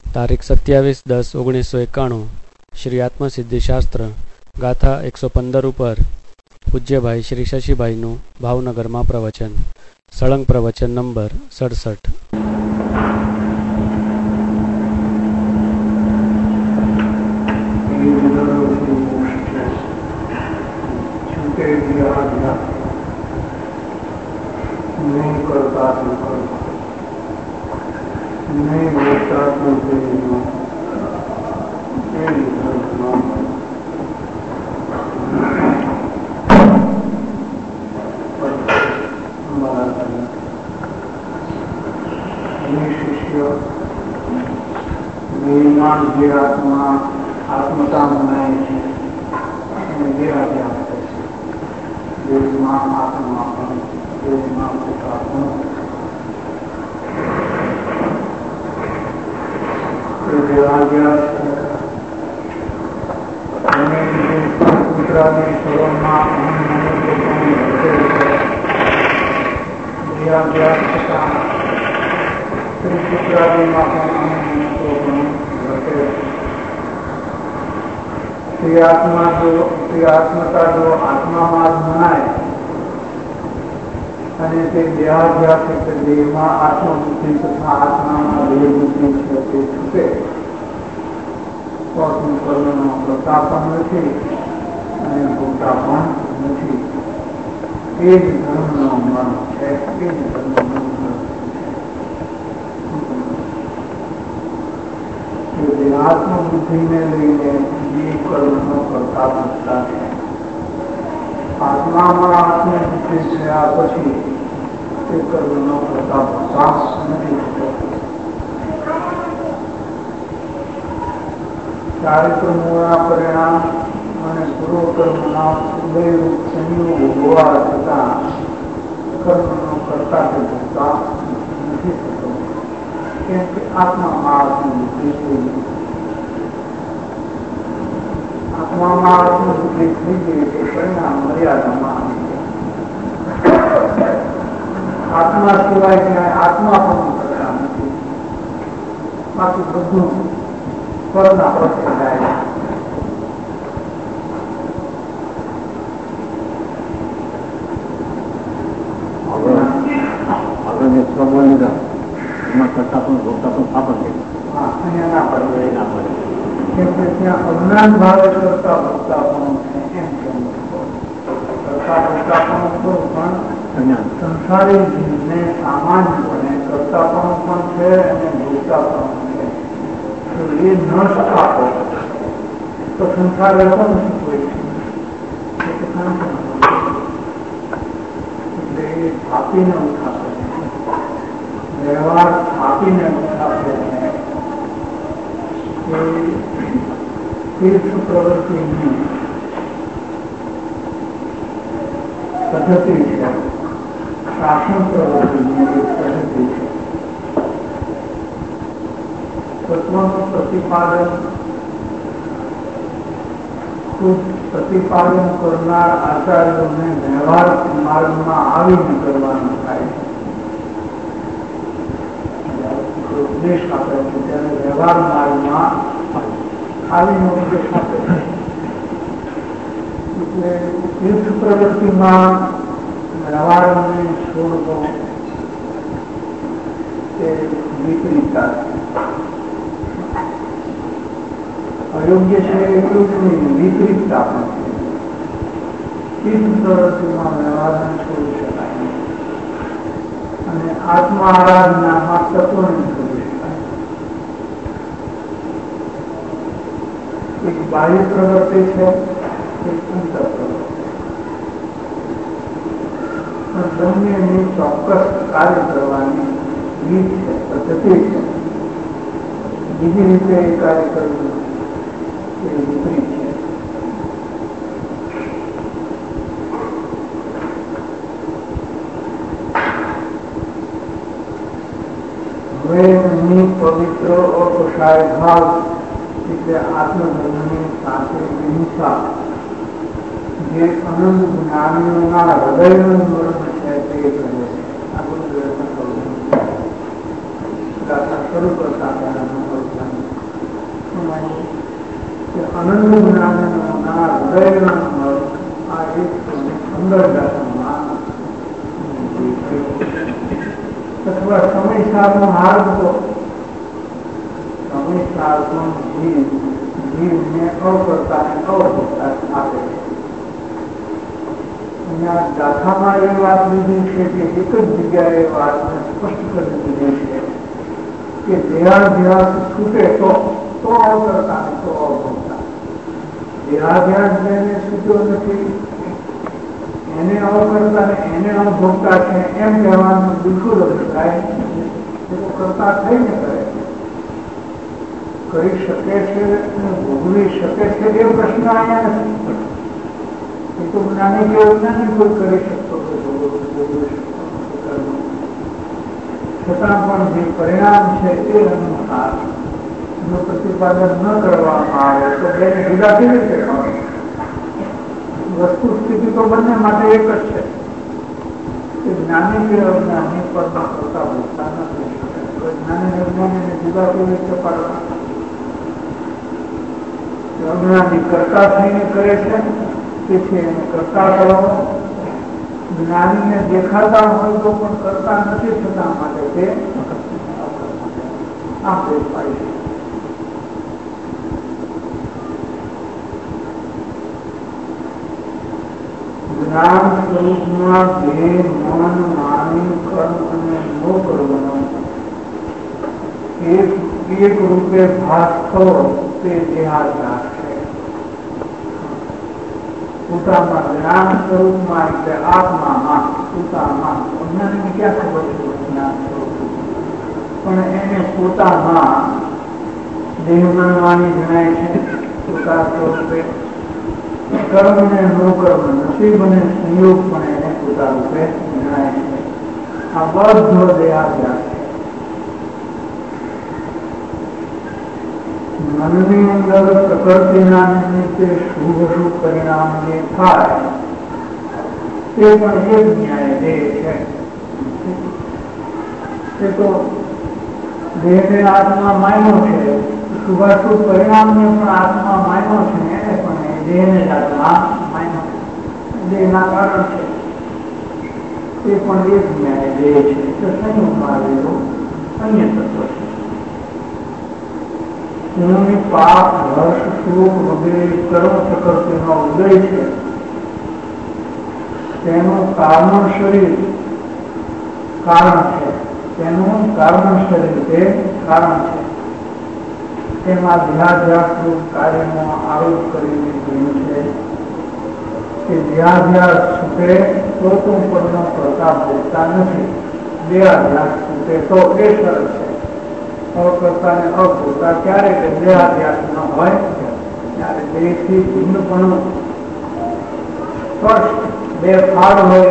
તારીખ 27/10/1991 શ્રી આત્મસિદ્ધિશાસ્ત્ર ગાથા 115 ઉપર પૂજ્યભાઈ શ્રી શશીભાઈનું ભાવનગરમાં પ્રવચન. સળંગ પ્રવચન નંબર 67. જે આત્મા આત્મતા મનાય છે અને દેહાધ્યાસ છે. દેહમાં આત્મા પણ, દેહમાં પોતા પણ. દેહાધ્યાસ અને કુતરાની સ્વરમાં દેહાધ્યાસ થતા કુતરાદીમાં પણ આત્મતા જો આત્મામાં મનાય અને તે દેહાધ્યાસ એટલે દેહમાં આત્મબુદ્ધિ તથા આત્મામાં દેહ બુદ્ધિ છે તે છૂટે તો કર્મનો કરતા પણ નથી અને ભોગતા પણ નથી. એ જ ધર્મનો મર્મ છે. એ જ ધર્મનો આત્મબુદ્ધિને લઈને જીવ કર્મનો કરતા બનતા છે. આત્મામાં આત્મબુદ્ધિ થયા પછી તે કર્મનો કરતા બનતા નથી. ચારિત્રમૂળના પરિણામ અને પૂર્વકર્મના ઉદયરૂપ સંયોગ હોવા છતાં કર્મનો કરતા કે બનતા નથી થતો. કેમ કે આત્મામાં આત્મબુદ્ધિ થઈ ગઈ. આત્મામાં આત્મબુદ્ધિ થઈ ગઈ તે પરિણામ મર્યાદામાં આવી ગયા. આત્મા સિવાય ક્યાંય આત્મા પણ કરતા નથી. બાકી બધું પરના પ્રત્યે જાય. એમાં કરતા પણ ભોગતા પણ સ્થાપન થઈ. અહીંયા ના પડે, ના પડે. કેમ કે ત્યાં અજ્ઞાન ભાવે કરતા ભોગતા પણ એમ કરતા ભોગતા પણ સંસારી જીવને સામાન્યપણે કરતા પણ છે અને ભોગતા પણ છે. તો એ ન સ્થાપો તો સંસાર રહેતો નથી કોઈ. એટલે એ સ્થાપીને ઉઠાવે, વ્યવહાર સ્થાપીને ઉઠાવે એ તીર્થ પ્રવૃત્તિની પદ્ધતિ છે. શાસન પ્રવૃત્તિની એક પદ્ધતિ છે. તત્વનું પ્રતિપાદન કરનાર આચાર્યોને વ્યવહાર માર્ગમાં આવીને કરવાનું થાય છે. ઉપદેશ આપે છે ત્યારે વ્યવહાર માર્ગમાં આવીને ઉપદેશ આપે છે. એટલે તીર્થ પ્રવૃત્તિમાં વ્યવહારને છોડવો તે વિપરીતતા છે. અયોગ્ય છે એટલું જ નહીં, વિપરીતતા પણ છે. તીર્થ પ્રવૃત્તિમાં વ્યવહારને છોડી શકાય નહીં અને આત્મા આરાધનામાં તત્વને છોડી શકાય. એક બાહ્ય પ્રવૃત્તિ છે, એક અંતર પ્રવૃત્તિ. પણ બંનેની ચોક્કસ કાર્ય કરવાની રીત છે, પદ્ધતિ છે. બીજી રીતે એ કાર્ય કરવું એ વિપરીત છે. હવે અહીં પવિત્ર અપસાય ભાવ એટલે આત્મધર્મની સાથે હિંસા જે અનંત જ્ઞાનીઓના હૃદયનું મર્મ છે તે કહે છે. આ બધું શરૂ કરતા અનંત જ્ઞાનના હૃદયના આ એક સુંદર દર્શનમાં અથવા સમય સારનો માર્ગ તો સમય સારનો જીવને અકર્તાને અવભોક્તા આપે છે. અહીંયા ગાથામાં એ વાત લીધી છે કે એક જ જગ્યાએ વાતને સ્પષ્ટ કરી દીધી છે કે દેહાધ્યાસ છૂટે તો અવકર્તા તો અવભોક્તા. દેહાધ્યાસ જેને છૂટ્યો નથી એને અવકર્તા ને એને અવભોક્તા છે એમ કહેવાનું બિલકુલ અભિપ્રાય કરતા થઈને કરે કરી શકે છે ભોગવી શકે છે એ પ્રશ્ન અહીંયા નથી. એ તો જ્ઞાની કે અજ્ઞાની કોઈ કરી શકતો છતાં પણ જે પરિણામ છે એ અનુસાર જો પ્રતિપાદન ન કરવામાં આવે તો બેને જુદા કેવી રીતે હોય? વસ્તુ સ્થિતિ તો બંને માટે એક જ છે કે જ્ઞાની કે અજ્ઞાની પદમાં કરતા ભોગતા નથી. જ્ઞાની અજ્ઞાનીને જુદા કેવી રીતે પાડવા? અજ્ઞાની કરતા થઈને કરે છે તેથી એને કરતા કરો. જ્ઞાનીને દેખાતા હોય તો પણ કરતા નથી થતા માટે તે આપણે પાડી છે. જ્ઞાન સ્વરૂપમાં દેહ મન વાણી કર્મ અને નો કરવાનો એક રૂપે ભાસ થવો તે દેહાધ્યાસ છે. પોતામાં જ્ઞાન સ્વરૂપમાં એટલે આત્મામાં પોતામાં અજ્ઞાનીને ક્યાં ખબર છે જ્ઞાન સ્વરૂપ પણ એને પોતામાં દેહ મન વાણી જણાય છે. પોતા સ્વરૂપે કર્મ ને નો કર્મ નસીબ અને સંયોગ પણ એને પોતા રૂપે જણાય છે. આ બધો દેહાધ્યાસ છે. મનની અંદર પ્રકૃતિના નિમિત્તે શુભ શુભ પરિણામ જે થાય તે પણ એક ન્યાય દેહ છે. તે તો દેહને આત્મા માન્યો છે, શુભાશુભ પરિણામને પણ આત્મા માન્યો છે, એને પણ દેહને જ આત્મા માન્યો છે. દેહના કારણ છે તે પણ એક ન્યાય દેહ છે. તો સંયોગમાં આવેલું અન્ય તત્વ છે. પાપ હર્ષ સુખ વગેરે કર્મ પ્રકૃતિનો ઉદય છે તેનું કારણ શરીર કારણ છે. તેનું કારણ શરીર તે કારણ છે. તેમાં દેહાધ્યાસ રૂપ કાર્યમાં આરોપ કરીને કહ્યું છે કે દેહાધ્યાસ છૂટે તો તું પરનો કરતા ભોગતા નથી. દેહાધ્યાસ છૂટે તો એ સરળ છે. અકર્તા ને અભોગતા ક્યારે કે દેહાધ્યાસ ન હોય ત્યારે દેહથી ભિન્નપણું સ્પષ્ટ બે ફાળ હોય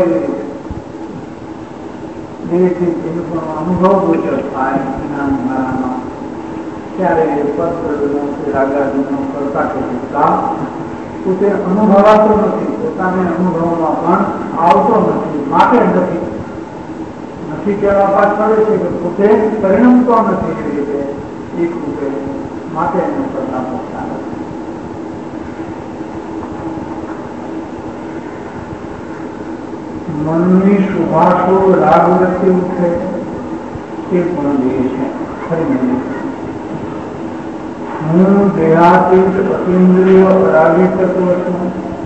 દેહથી ભિન્નપણું અનુભવ ગોચર થાય જ્ઞાન મારામાં ત્યારે પદ રાગાદીનો કરતા કે ભોગતા પોતે અનુભવાતો નથી. પોતાને અનુભવમાં પણ આવતો નથી માટે નથી. નથી કહેવા પાછળ છે કે પોતે પરિણમતો નથી એવી રીતે એક રૂપે માટે એને કરતા ભોગતા નથી. મનની શુભાશુભ રાગ વૃત્તિ ઉઠે તે પણ દેહ છે. ફરી હું દેહાતીત અતિન્દ્રિય રાગી તત્વ છું.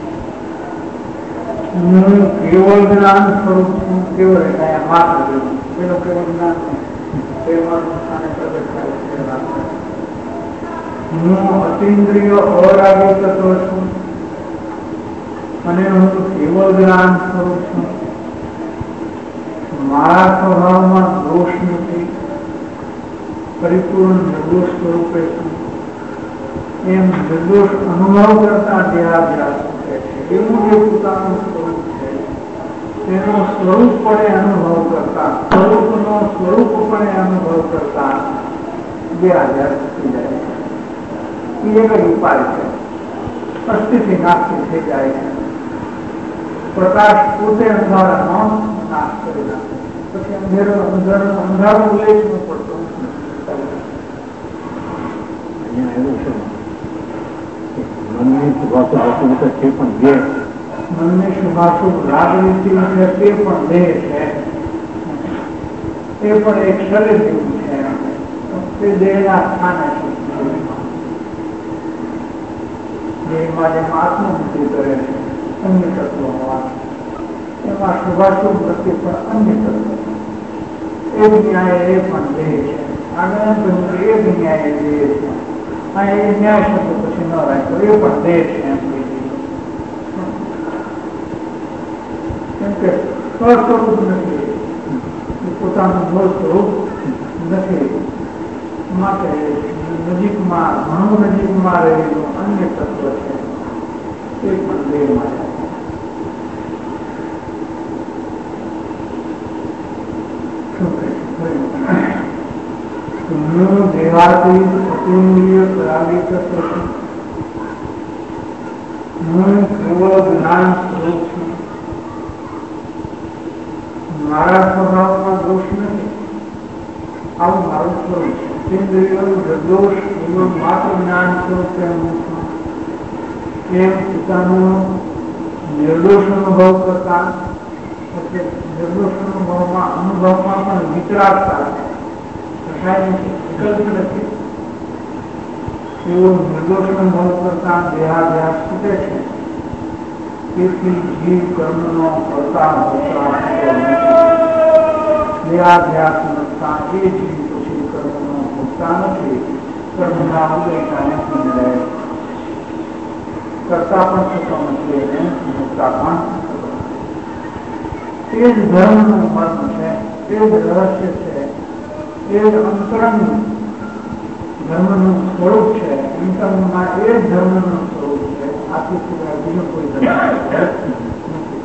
હું કેવળ જ્ઞાન સ્વરૂપ છું. કેવળ એટલે માત્ર પેલો કેવળ જ્ઞાન હું અતિન્દ્રિય અરાગી તત્વ છું અને હું કેવળ જ્ઞાન સ્વરૂપ છું. મારા સ્વભાવમાં દોષ નથી. પરિપૂર્ણ નિર્દોષ સ્વરૂપે છું. એમ નિર્દોષ અનુભવ કરતા દેહાધ્યાસ છે. એવું જે પોતાનું સ્વરૂપ છે તેનો સ્વરૂપપણે અનુભવ કરતા સ્વરૂપનો સ્વરૂપપણે અનુભવ કરતા દેહાધ્યાસ થઈ જાય છે. એ એક જ ઉપાય છે. અસ્થિથી નાસ્તી થઈ જાય છે. પ્રકાશ પોતે અંધારાનો નાશ કરી નાખે. પછી અંધારું ઉલ્લેખ ન પડતો અહીંયા એવું છે મનની શુભાશુ વસ્તુ છે પણ દેહ, મનની શુભાશુ રાજનીતિ છે તે પણ દેહ છે, એ પણ એક શરીર જેવું છે, તે દેહના સ્થાને છે. દેહમાં જેમ આત્મબુદ્ધિ કરે છે અન્ય તત્વો એમાં શુભાશુભ વૃત્તિ પણ અન્ય તત્વો એ ન્યાય એ પણ દેહ છે. આગળ એ ન્યાય દેહ છે. આ એ ન્યાય શબ્દ પછી ન રાખ્યો એ પણ દેહ છે એમ કહી દીધું. કેમ કે સ્વસ્વરૂપ નથી, પોતાનું મૂળ સ્વરૂપ નથી, માટે નજીકમાં ઘણું નજીકમાં રહેલું અન્ય તત્વ છે એ પણ દેહમાં છે. દેહાતીત અતિન્દ્રિય પરાગિત હું કેવળ જ્ઞાન સ્વરૂપ છું. મારા સ્વભાવમાં દોષ નથી, આવું મારું સ્વરૂપ છે. ઇન્દ્રિયો નિર્દોષ માત્ર જ્ઞાન સ્વરૂપે હું છું એમ પોતાનો નિર્દોષ અનુભવ કરતા, નિર્દોષ અનુભવમાં પણ વિતરાગતા વિકલ્પ નથી એવો નિર્દોષ અનુભવ કરતા દેહાધ્યાસ છૂટે છે. તેથી જીવ કર્મનો કરતા હોતા દેહાધ્યાસ નતા એ જીવ પછી કર્મનો હોતા નથી. કર્મના ઉદયતાને રહે કરતા પણ થતો નથી અને હોતા પણ એ જ ધર્મનું મર્મ છે, એ જ રહસ્ય છે, એ જ અંતરંગ ધર્મનું સ્વરૂપ છે. અંતરંગમાં એ જ ધર્મનું સ્વરૂપ છે. આથી સિવાય બીજું કોઈ ધર્મ નથી.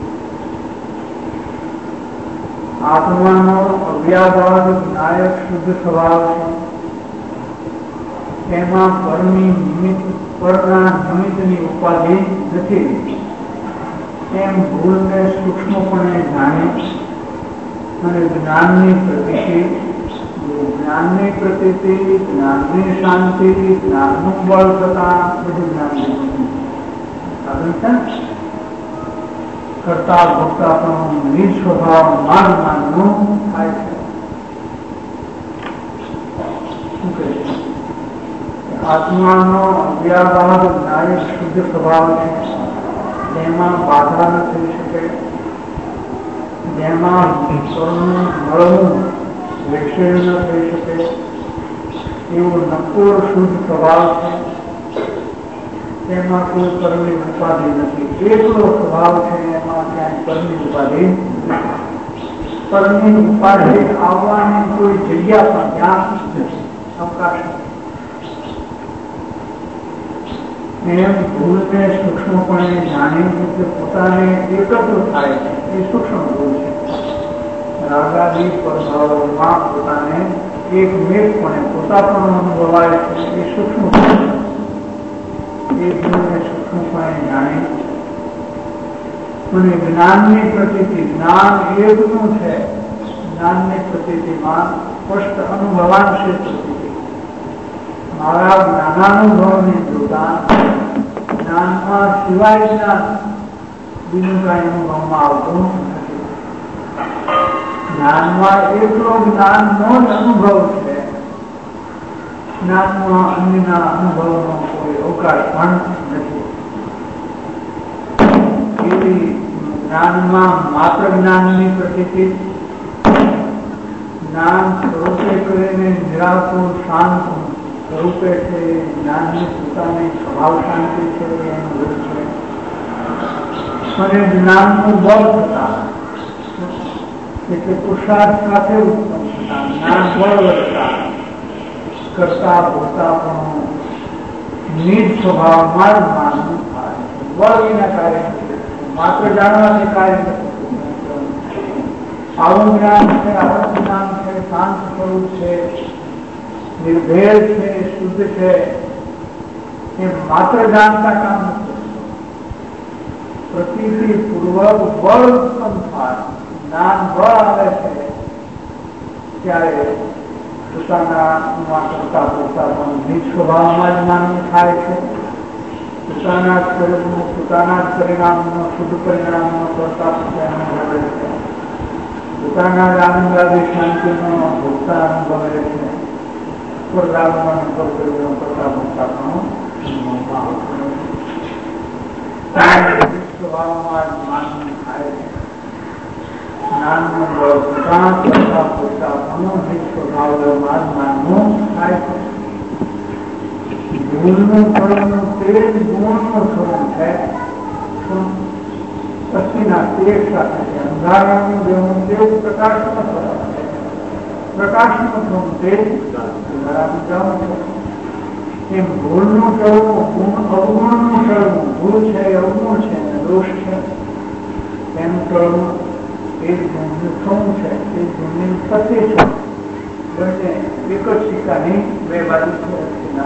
આત્માનો અવ્યાભાવ નાયક શુદ્ધ સ્વભાવ છે. એમાં પરની નિમિત્ત પરના નિમિત્તની ઉપાધિ નથી. એમ ભૂલને સૂક્ષ્મપણે જાણે અને જ્ઞાનની પ્રતીતિ, જ્ઞાનની શાંતિ, જ્ઞાનનું બળ થતા બધું જ્ઞાન કરતા ભોગતા પણ નિજ સ્વભાવ માનવું થાય છે. શું કહે છે? આત્માનો અવ્યાભાવ નાયક શુદ્ધ સ્વભાવ છે. જેમાં બાધા ન થઈ શકે, જેમાં મળવું વિક્ષેપ ન થઈ શકે એવો નકોર શુદ્ધ સ્વભાવ છે. તેમાં કોઈ કર્મની ઉપાધિ નથી. એકલો સ્વભાવ છે, એમાં ક્યાંય કર્મની ઉપાધિ નથી. કર્મની ઉપાધિ આવવાની કોઈ જગ્યા પણ ત્યાં નથી, અવકાશ નથી. એમ ભૂલને સૂક્ષ્મપણે જાણી કે પોતાને એકત્ર થાય છે એ સૂક્ષ્મ ભૂલ છે. રાગાદી પ્રભાવોમાં પોતાને એકમેકપણે પોતા પણ અનુભવાય છે એ સૂક્ષ્મ ભૂલ છે. એ ભૂલને સૂક્ષ્મપણે જાણી અને જ્ઞાનની પ્રતીતિ, જ્ઞાન એકનું છે. જ્ઞાનની પ્રતીતિમાં સ્પષ્ટ અનુભવાંશે પ્રતીતિ મારા જ્ઞાનાનુભવને જોતા જ્ઞાનમાં સિવાય જ્ઞાન બીજું કઈ અનુભવમાં આવતું નથી. જ્ઞાનમાં એકલો જ્ઞાનનો જ અનુભવ છે. જ્ઞાનમાં અન્યના અનુભવનો કોઈ અવકાશ પણ નથી. એવી જ્ઞાનમાં માત્ર જ્ઞાનની પ્રતીતિ, જ્ઞાન સ્વરૂપે કરીને નિરાકુર શાંત સ્વરૂપે છે. જ્ઞાનની પોતાની સ્વભાવ શાંતિ છે એનું રૂપ છે. અને જ્ઞાનનું બળ થતા એટલે પુરુષાર્થ સાથે ઉત્પન્ન થતા જ્ઞાન બળ વધતા કરતા ભોગતા પણ નિજ સ્વભાવમાં જ માનવું થાય. બળ વિના કાર્ય નથી, માત્ર જાણવાથી કાર્ય નથી. આવું જ્ઞાન છે, આવું જ્ઞાન છે, શાંત સ્વરૂપ છે, નિર્ભેદ છે, શુદ્ધ છે, એ માત્ર જાણતા કામ નથી. પ્રતીતિ પૂર્વક બળ ઉત્પન્ન થાય, જ્ઞાન બળ આવે છે ત્યારે પોતાના કરતા પોતા પણ નિજ સ્વભાવમાં જ માન્ય થાય છે. પોતાના સ્વરૂપનું પોતાના જ પરિણામનો શુદ્ધ પરિણામનો કરતા અનુભવે છે. પોતાના જ આનંદાદી શાંતિનો ભોગતા અનુભવે છે. સ્વર્ગાનો અનુભવ કર્યો કરતા ભોગતા પણ સ્વભાવમાં જ માન્ય થાય છે. જ્ઞાનનું બળ પોતાના કરતા ભોગતા પણ સ્વભાવમાં જ માન્ય થાય છે. ભૂલનું ફળનું તે જ ગુણનું સ્વરૂપ છે. પછીના તેજ સાથે છે. અંધારાનું જેવું તે જ પ્રકાશનું સ્વરૂપ છે. પ્રકાશનું સ્વરૂપ તે જ અંધારાનું જવું છે. એમ ભૂલનું ચડવું ગુણ અવગુણનું ચડવું, ભૂલ છે અવગુણ છે અને દોષ છે તેનું ચડવું એ જ ગુણનું થવું છે. એ ગુણની ઉત્પત્તિ છે. બંને એક જ સિક્કાની બે બાજુ છે.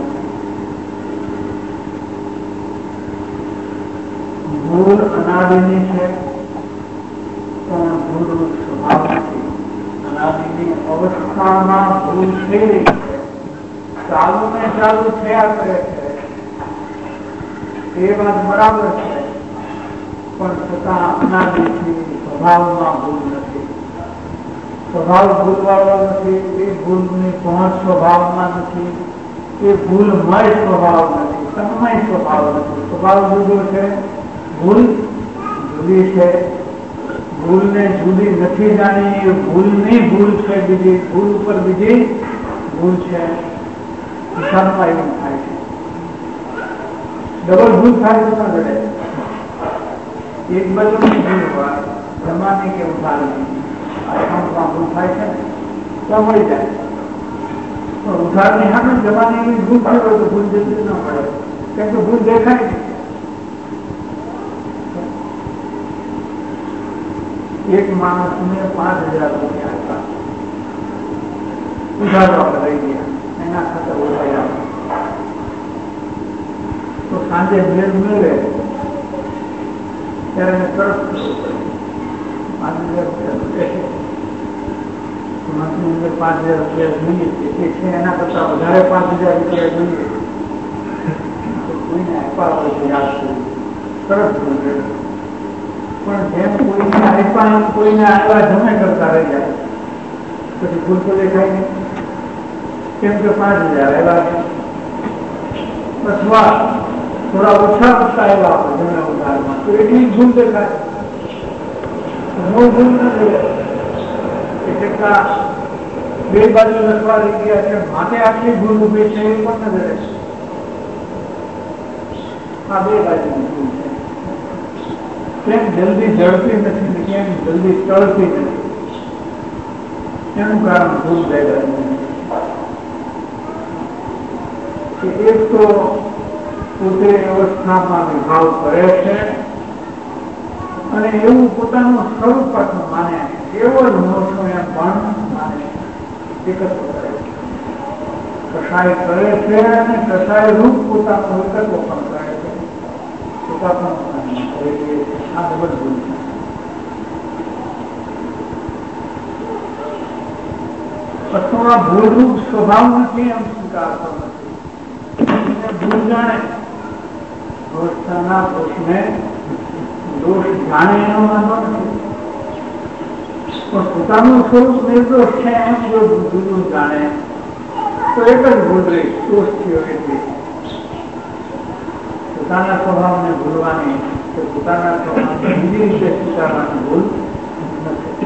ભૂલ અનાદિની છે પણ ભૂલ સ્વભાવ નથી. અનાદિની અવસ્થામાં ભૂલ થઈ રહી છે. ચાલુ ને ચાલુ થયા કરે છે એ વાત બરાબર છે, પણ છતાં અનાદિથી સ્વભાવમાં ભૂલ નથી. સ્વભાવ ભૂલવાળો નથી. એ ભૂલની પહોંચ સ્વભાવમાં નથી. એ ભૂલમય સ્વભાવ નથી. તન્મય સ્વભાવ નથી. સ્વભાવ જુદો છે, ભૂલ જુદી છે. ભૂલને જુદી નથી જાણી એ ભૂલની ભૂલ છે. બીજી ભૂલ ઉપર બીજી ભૂલ છે. હિસાબમાં એવું થાય છે. ડબલ ભૂલ થાય તો પણ ઘડે. એક બાજુની ભૂલ હોય જમાની કે ઉધારની અકાઉન્ટમાં ભૂલ થાય છે ને તો મળી જાય. પણ ઉધારની સામે જમાની એવી ભૂલ થઈ હોય તો ભૂલ જતી ન મળે, કેમ કે ભૂલ દેખાય નહીં. એક માણસને 5,000 રૂપિયા હતા, ઉધારો આપણે લઈ ગયા, એના ખાતે ઉધાર્યા. તો સાંજે ભેદ મેળવે ત્યારે એને તરફ 5,000 રૂપિયા માસની અંદર 5,000 રૂપિયા જોઈએ છે. એના કરતા વધારે 5,000 રૂપિયા જોઈએ કોઈને આપ્યા હોય તો યાદ કર્યું તરફ મેળવે. પણ જેમ કોઈને આપ્યા એમ કોઈને આવ્યા જમે કરતા રહી જાય પછી ભૂલ તો દેખાય નહીં, કેમ કે 5,000 આવ્યા અથવા થોડા ઓછા કરતા આવ્યા આપણે જમે ઉધારમાં તો એટલી ભૂલ દેખાય. ભૂલ ન દેખાય એટલા બે બાજુ લખવા રહી ગયા છે માટે આટલી ભૂલ ઉભી છે એ પણ ન દે. આ બે બાજુની ભૂલ છે. કેમ જલ્દી ઝડપી નથી, કેમ જલ્દી ટળતી નથી, એનું કારણ ભૂલ ભેગા કે એક તો પોતે અવસ્થામાં વિભાવ કરે છે અને એવું પોતાનું સ્વરૂપ પાછું માને, એવો જ હું છું એમ પણ માને, એકત્ર કરે છે. કસાય કરે છે અને કસાય રૂપ પોતાનું એકત્વ પણ કરે છે. પોતા પણ કરે છે. આ બધી ભૂલ છે. અથવા ભૂલરૂપ સ્વભાવ નથી એમ સ્વીકારતો નથી. ભૂલ જાણે અવસ્થાના દોષને દોષ જાણે એનો વાંધો નથી, પણ પોતાનું સ્વરૂપ નિર્દોષ છે એમ જો જુદું જાણે તો એક જ ભૂલ રહી, દોષ થયો એટલી. પોતાના સ્વભાવને ભૂલવાની કે પોતાના સ્વભાવને બીજી રીતે સ્વીકારવાની ભૂલ નથી.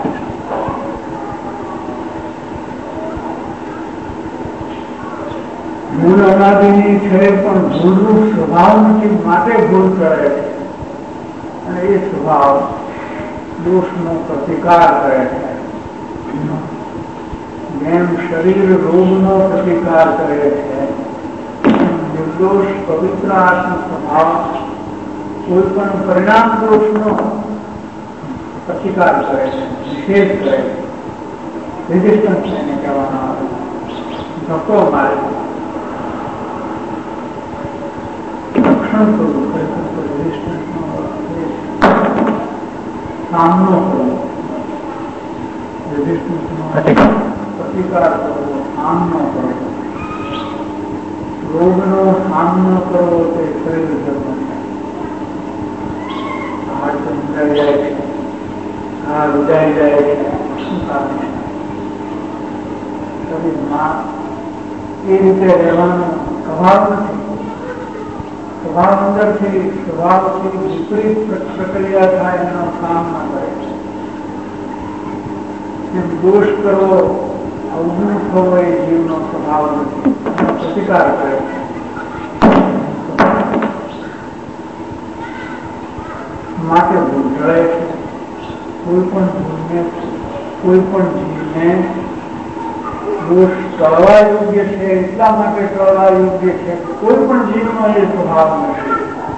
ભૂલ અનાદિની છે પણ ભૂલનું સ્વભાવ નથી, માટે ભૂલ કરે છે અને એ સ્વભાવ દોષનો પ્રતિકાર કરે છે. જેમ શરીર રોગનો પ્રતિકાર કરે છે, નિર્દોષ પવિત્ર આત્મ સ્વભાવ કોઈ પણ પરિણામ દોષનો પ્રતિકાર કરે છે, નિષેધ કરે છે. રેઝિસ્ટન્સ એને કહેવામાં આવે, ધક્કો મારે છે, રક્ષણ કરવું, રેઝિસ્ટન્સનો સામનો કરવો, રેઝિસ્ટન્સનો પ્રતિકાર કરવો, સામનો કરવો, રોગનો સામનો કરવો તે શરીર ધર્મ છે. હાથ સમજાઈ જાય છે, આ રૂજાઈ જાય છે, શું કારણ છે? શરીરમાં એ રીતે રહેવાનો સ્વભાવ નથી. સ્વભાવ અંદરથી સ્વભાવથી વિપરીત પ્રક્રિયા થાય એનો સામનો કરે છે. એમ દોષ કરવો, અવગુણ થવો એ જીવનો સ્વભાવ નથી, પ્રતિકાર કરે છે. માટે ભૂલ ટળે છે. કોઈ પણ ભૂલને, કોઈ પણ જીવને દોષ ટળવા યોગ્ય છે એટલા માટે ટળવા યોગ્ય છે. કોઈ પણ જીવનો એ સ્વભાવ નથી.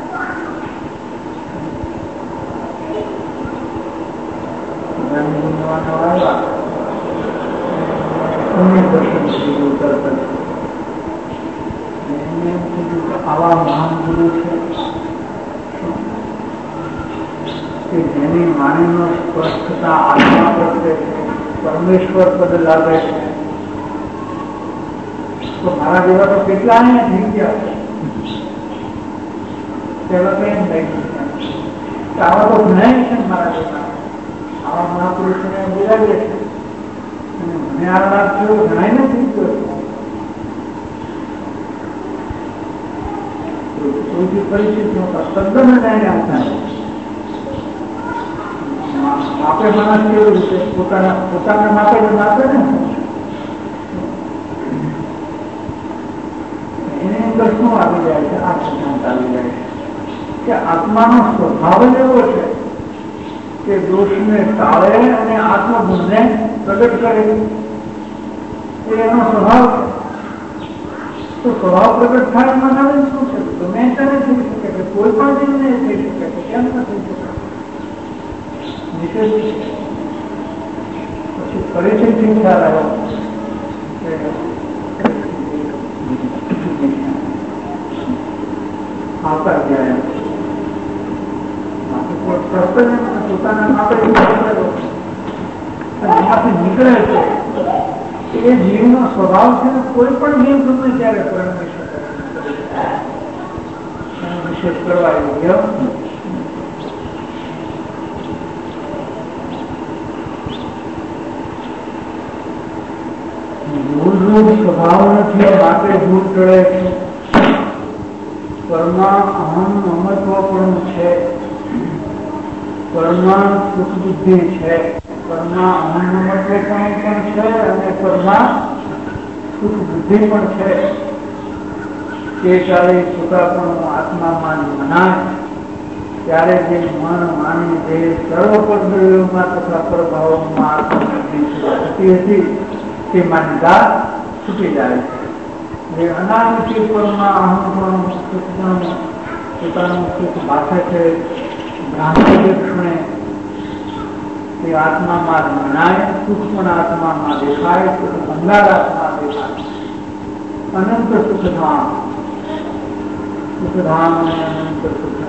આવા મહાન ગુરુ છે કે જેની વાણીનો સ્પષ્ટતા આત્મા પ્રત્યે છે, પરમેશ્વર પદ લાગે છે. તો મારા જેવા તો કેટલા અહીંયા થઈ ગયા છે. પેલા તો એમ થઈ ગયા આવા તો ઘણા છે મારા જેવા. આવા મહાપુરુષોને બોલાવીએ છે અને મને આ લાભ થયો ઘણા નથી થયો. કોઈથી પરિચિત નહોતા, તદ્દન જાણે આવતા. આપણે માણસ કેવું રીતે પોતાના માટે જ આપે ને, એની અંદર શું આવી જાય છે? આ સિદ્ધાંત આવી જાય છે કે આત્માનો સ્વભાવ જ એવો છે કે દોષને ટાળે અને આત્મગુણને પ્રગટ કરે. એ એનો સ્વભાવ છે. તો સ્વભાવ પ્રગટ થાય એમાં નવીન શું છે? ગમે તેને થઈ શકે છે, કોઈ પણ જીવને થઈ શકે છે. કેમ ન થઈ શકે? પછી ફરીથી ખ્યાલ આવ્યો આવતા ગયા પોતાના માટે એમાંથી નીકળે છે. એ જીવનો સ્વભાવ છે ને કોઈ પણ જીવ તમને ત્યારે પરમેશ્વર વિશેષ કરવા યોગ્ય. મૂળરૂપ સ્વભાવ નથી માટે ભૂલ ટળે છે. પરમાં અહમ મમત્વપણું છે, પરમાં સુખ બુદ્ધિ છે, પરમાં અહમ મમત્વપણું પણ છે અને પરમાં સુખ બુદ્ધિ પણ છે. તે ચાલે પોતાપણું આત્મામાં મનાય ત્યારે જે મન માની જે સર્વ પદ્ધતિઓમાં તથા પ્રભાવોમાં આત્મબુદ્ધિ થતી હતી તે માન્યતા છૂટી જાય છે. જે અનામિતિ પરમાં અહંપણું સુખપણું પોતાનું સુખ ભાષે છે, ભ્રાંતિ ક્ષણે તે આત્મામાં મનાય, સુખ પણ આત્મામાં દેખાય, સુખ ભંગાર આત્મા દેખાય. અનંત સુખધામ, સુખધામ અને અનંત સુખ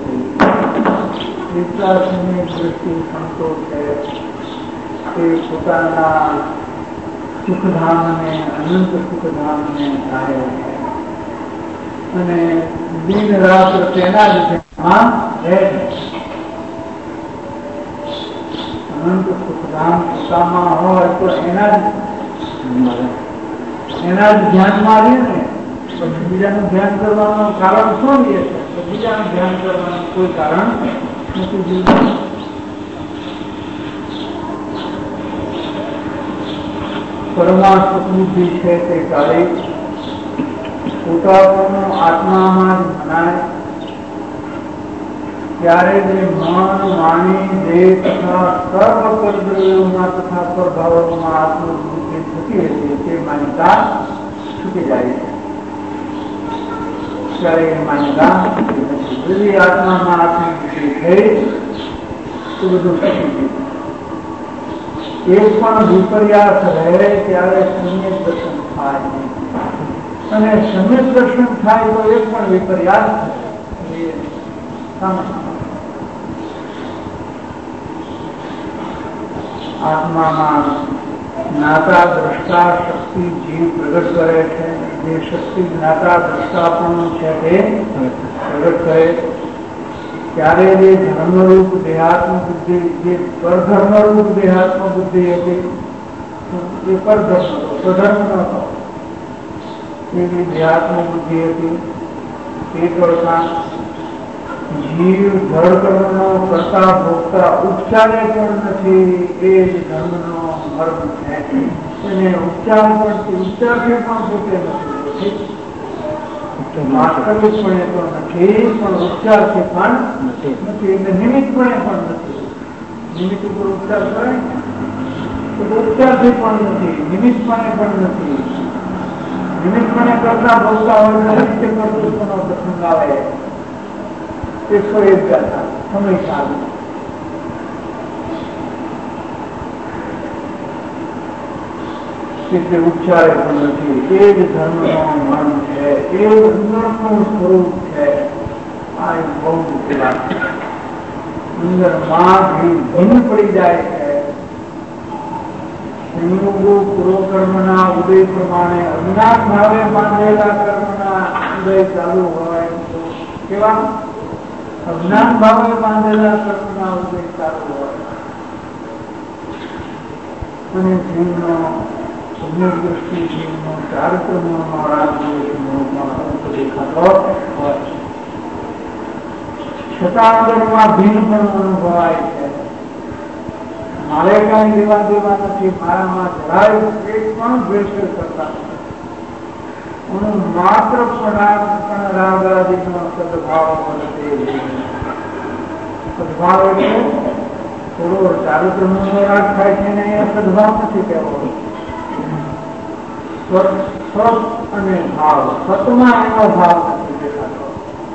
વિશ્વાસની દૃષ્ટિ સંતો છે તે પોતાના સુખધામ અને અનંત સુખધામને ધારે છે અને દિન રાત તેના જ ધ્યાનમાં રહે છે. અનંત સુખધામ પોતામાં હોય તો એના જ ધ્યાનમાં રહે ને. પછી બીજાનું ધ્યાન કરવાનું કારણ શું રહે છે? તો બીજાનું ધ્યાન કરવાનું કોઈ કારણ નથી જીવતું. પરમા સુખ બુદ્ધિ છે તે કાળી પોતાનું આત્મામાં જ મનાય ત્યારે જે મન વાણી દેહ તથા સર્વ પરદ્રવ્યોમાં તથા પ્રભાવોમાં આત્મબુદ્ધિ થતી હતી તે માન્યતા છૂટી જાય છે. ત્યારે એ માન્યતા બધી આત્મામાં આત્મબુદ્ધિ થઈ તો બધું છૂટી ગયું. એક પણ વિપર્યાસ રહે ત્યારે સમ્યક દર્શન થાય નહીં અને સમ્યક દર્શન થાય તો એક પણ વિપર્યાસ આત્મામાં જ્ઞાતા દ્રષ્ટા શક્તિ જીવ પ્રગટ કરે છે. જે શક્તિ જ્ઞાતા દ્રષ્ટા પણ છે તે પ્રગટ કરે ત્યારે જે ધર્મરૂપ દેહાત્મ બુદ્ધિ, જે પરધર્મરૂપ દેહાત્મ બુદ્ધિ હતી એ પરધર્મ સ્વધર્મ ન હતો એવી દેહાત્મ બુદ્ધિ હતી. તે કરતા જીવ ધર કર્મનો કરતા ભોગતા ઉપચારે પણ નથી. એ જ ધર્મનો મર્મ છે. એને ઉપચારથી પણ પોતે નથી, વાસ્તવિકપણે તો નથી, પણ ઉપચારથી પણ નથી. એટલે નિમિત્તપણે પણ નથી. નિમિત્ત ઉપર ઉપચાર કરે તો ઉપચારથી પણ નથી, નિમિત્તપણે પણ નથી. નિમિત્તપણે કરતા ભોગતા હોય નિત્ય કર્તૃત્વનો પ્રસંગ આવે 101 ગાથા સમય સારું એટલે ઉપચારે પણ નથી. એ જ ધર્મનો મન છે, એ અંદરનું સ્વરૂપ છે. આ એક બહુ મોટી વાત છે. અંદર માં ભીન પડી જાય છે. સંયોગો પૂર્વકર્મના ઉદય પ્રમાણે અજ્ઞાત ભાવે બાંધેલા કર્મના ઉદય ચાલુ હોય તો કેવા અજ્ઞાન ભાવે બાંધેલા કર્મના ઉદય ચાલુ હોય અને જીવનો પુણ્યદૃષ્ટિ જીવનો ચારિત્રનો રાજનો દેખાતો હોય છતાં અંદરમાં ભીન પણ અનુભવાય છે. મારે કઈ લેવા દેવા નથી, મારામાં જરાય એક પણ દ્વેષ કરતા હું માત્ર પણ રાગાદિનો સદભાવ મળે. સદભાવ એટલે થોડો ચારિત્રનો રાગ થાય છે ને એ સદભાવ નથી કહેવો. સત અને ભાવ, સતમાં એનો ભાવ નથી દેખાતો,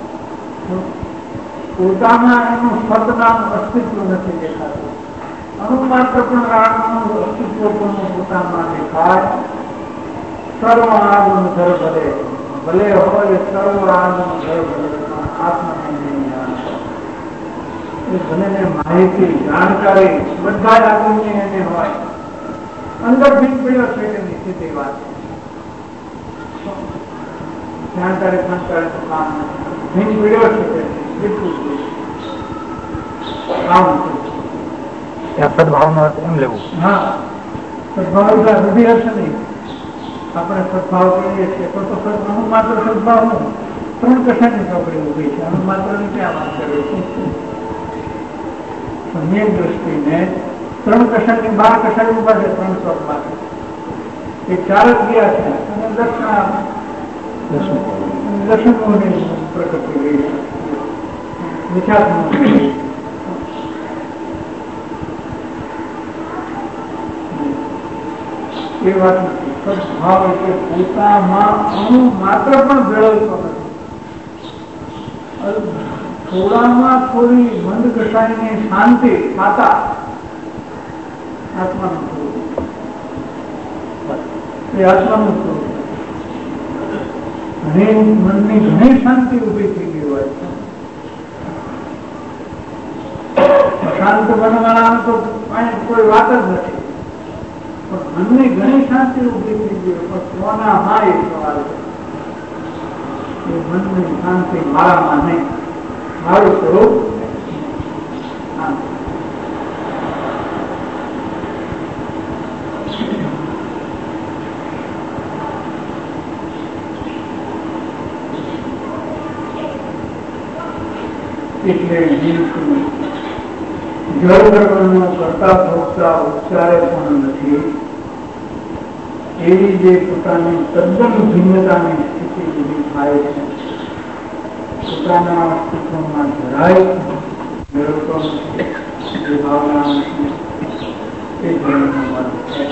પોતામાં એનું સત નામ અસ્તિત્વ નથી દેખાતું. અનુમાત્ર પણ રાગનું અસ્તિત્વ પણ પોતામાં દેખાય. સર્વ આગનું ઘર ભલે ભલે હોય, સર્વ આગનું ઘર ભલે આત્માને નહીં આવે. એ ભલે માહિતી જાણકારી બધા જ આગળની એને હોય, અંદર ભીન પડ્યો છે કે નિશ્ચિત વાત જાણકારી જાણકારી તો કામ નથી. ભીન પડ્યો છે કે એટલું કામ સદભાવ નો અર્થ એમ લેવું. હા, સદભાવ બધી હશે નહીં. આપણે સદભાવ કહીએ છીએ તો અનુ માત્ર સદભાવ નો 3 કશાની ચોપડી ઉભી છે. અનુ માત્ર ની ક્યાં વાત કરીએ છીએ? સમ્યક દ્રષ્ટિને 3 કશાની 12 કશાની ઉભા છે. 3 શ્લોકમાં એ 4 જ ગયા છે અને દર્શનોની પ્રકૃતિ રહી છે, વિચારનો એ વાત નથી. સદભાવ એટલે પોતામાં અણુ માત્ર પણ ભેળવતો નથી. થોડામાં થોડી મંદ કસાયની શાંતિ ખાતા આત્માનું સ્વરૂપ, એ આત્માનું સ્વરૂપ. મનની ઘણી શાંતિ ઉભી થઈ ગઈ હોય છે. શાંત બનવાના તો કોઈ વાત જ નથી. મનની ઘણી શાંતિ ઉભી થઈ ગઈ પણ કોના માં એ સવાલ છે. એ મનની શાંતિ મારામાં નહીં, મારું સ્વરૂપ એટલે જળ ધર્મનો કરતા ભોગતા ઉપચારે પણ નથી. એવી જે પોતાની તદ્દન ભિન્નતાની સ્થિતિ ઉભી થાય છે, પોતાના અસ્તિત્વમાં જરાય મેળવતો નથી, એ ભાવના નથી, એ ધર્મનો માર્ગ છે.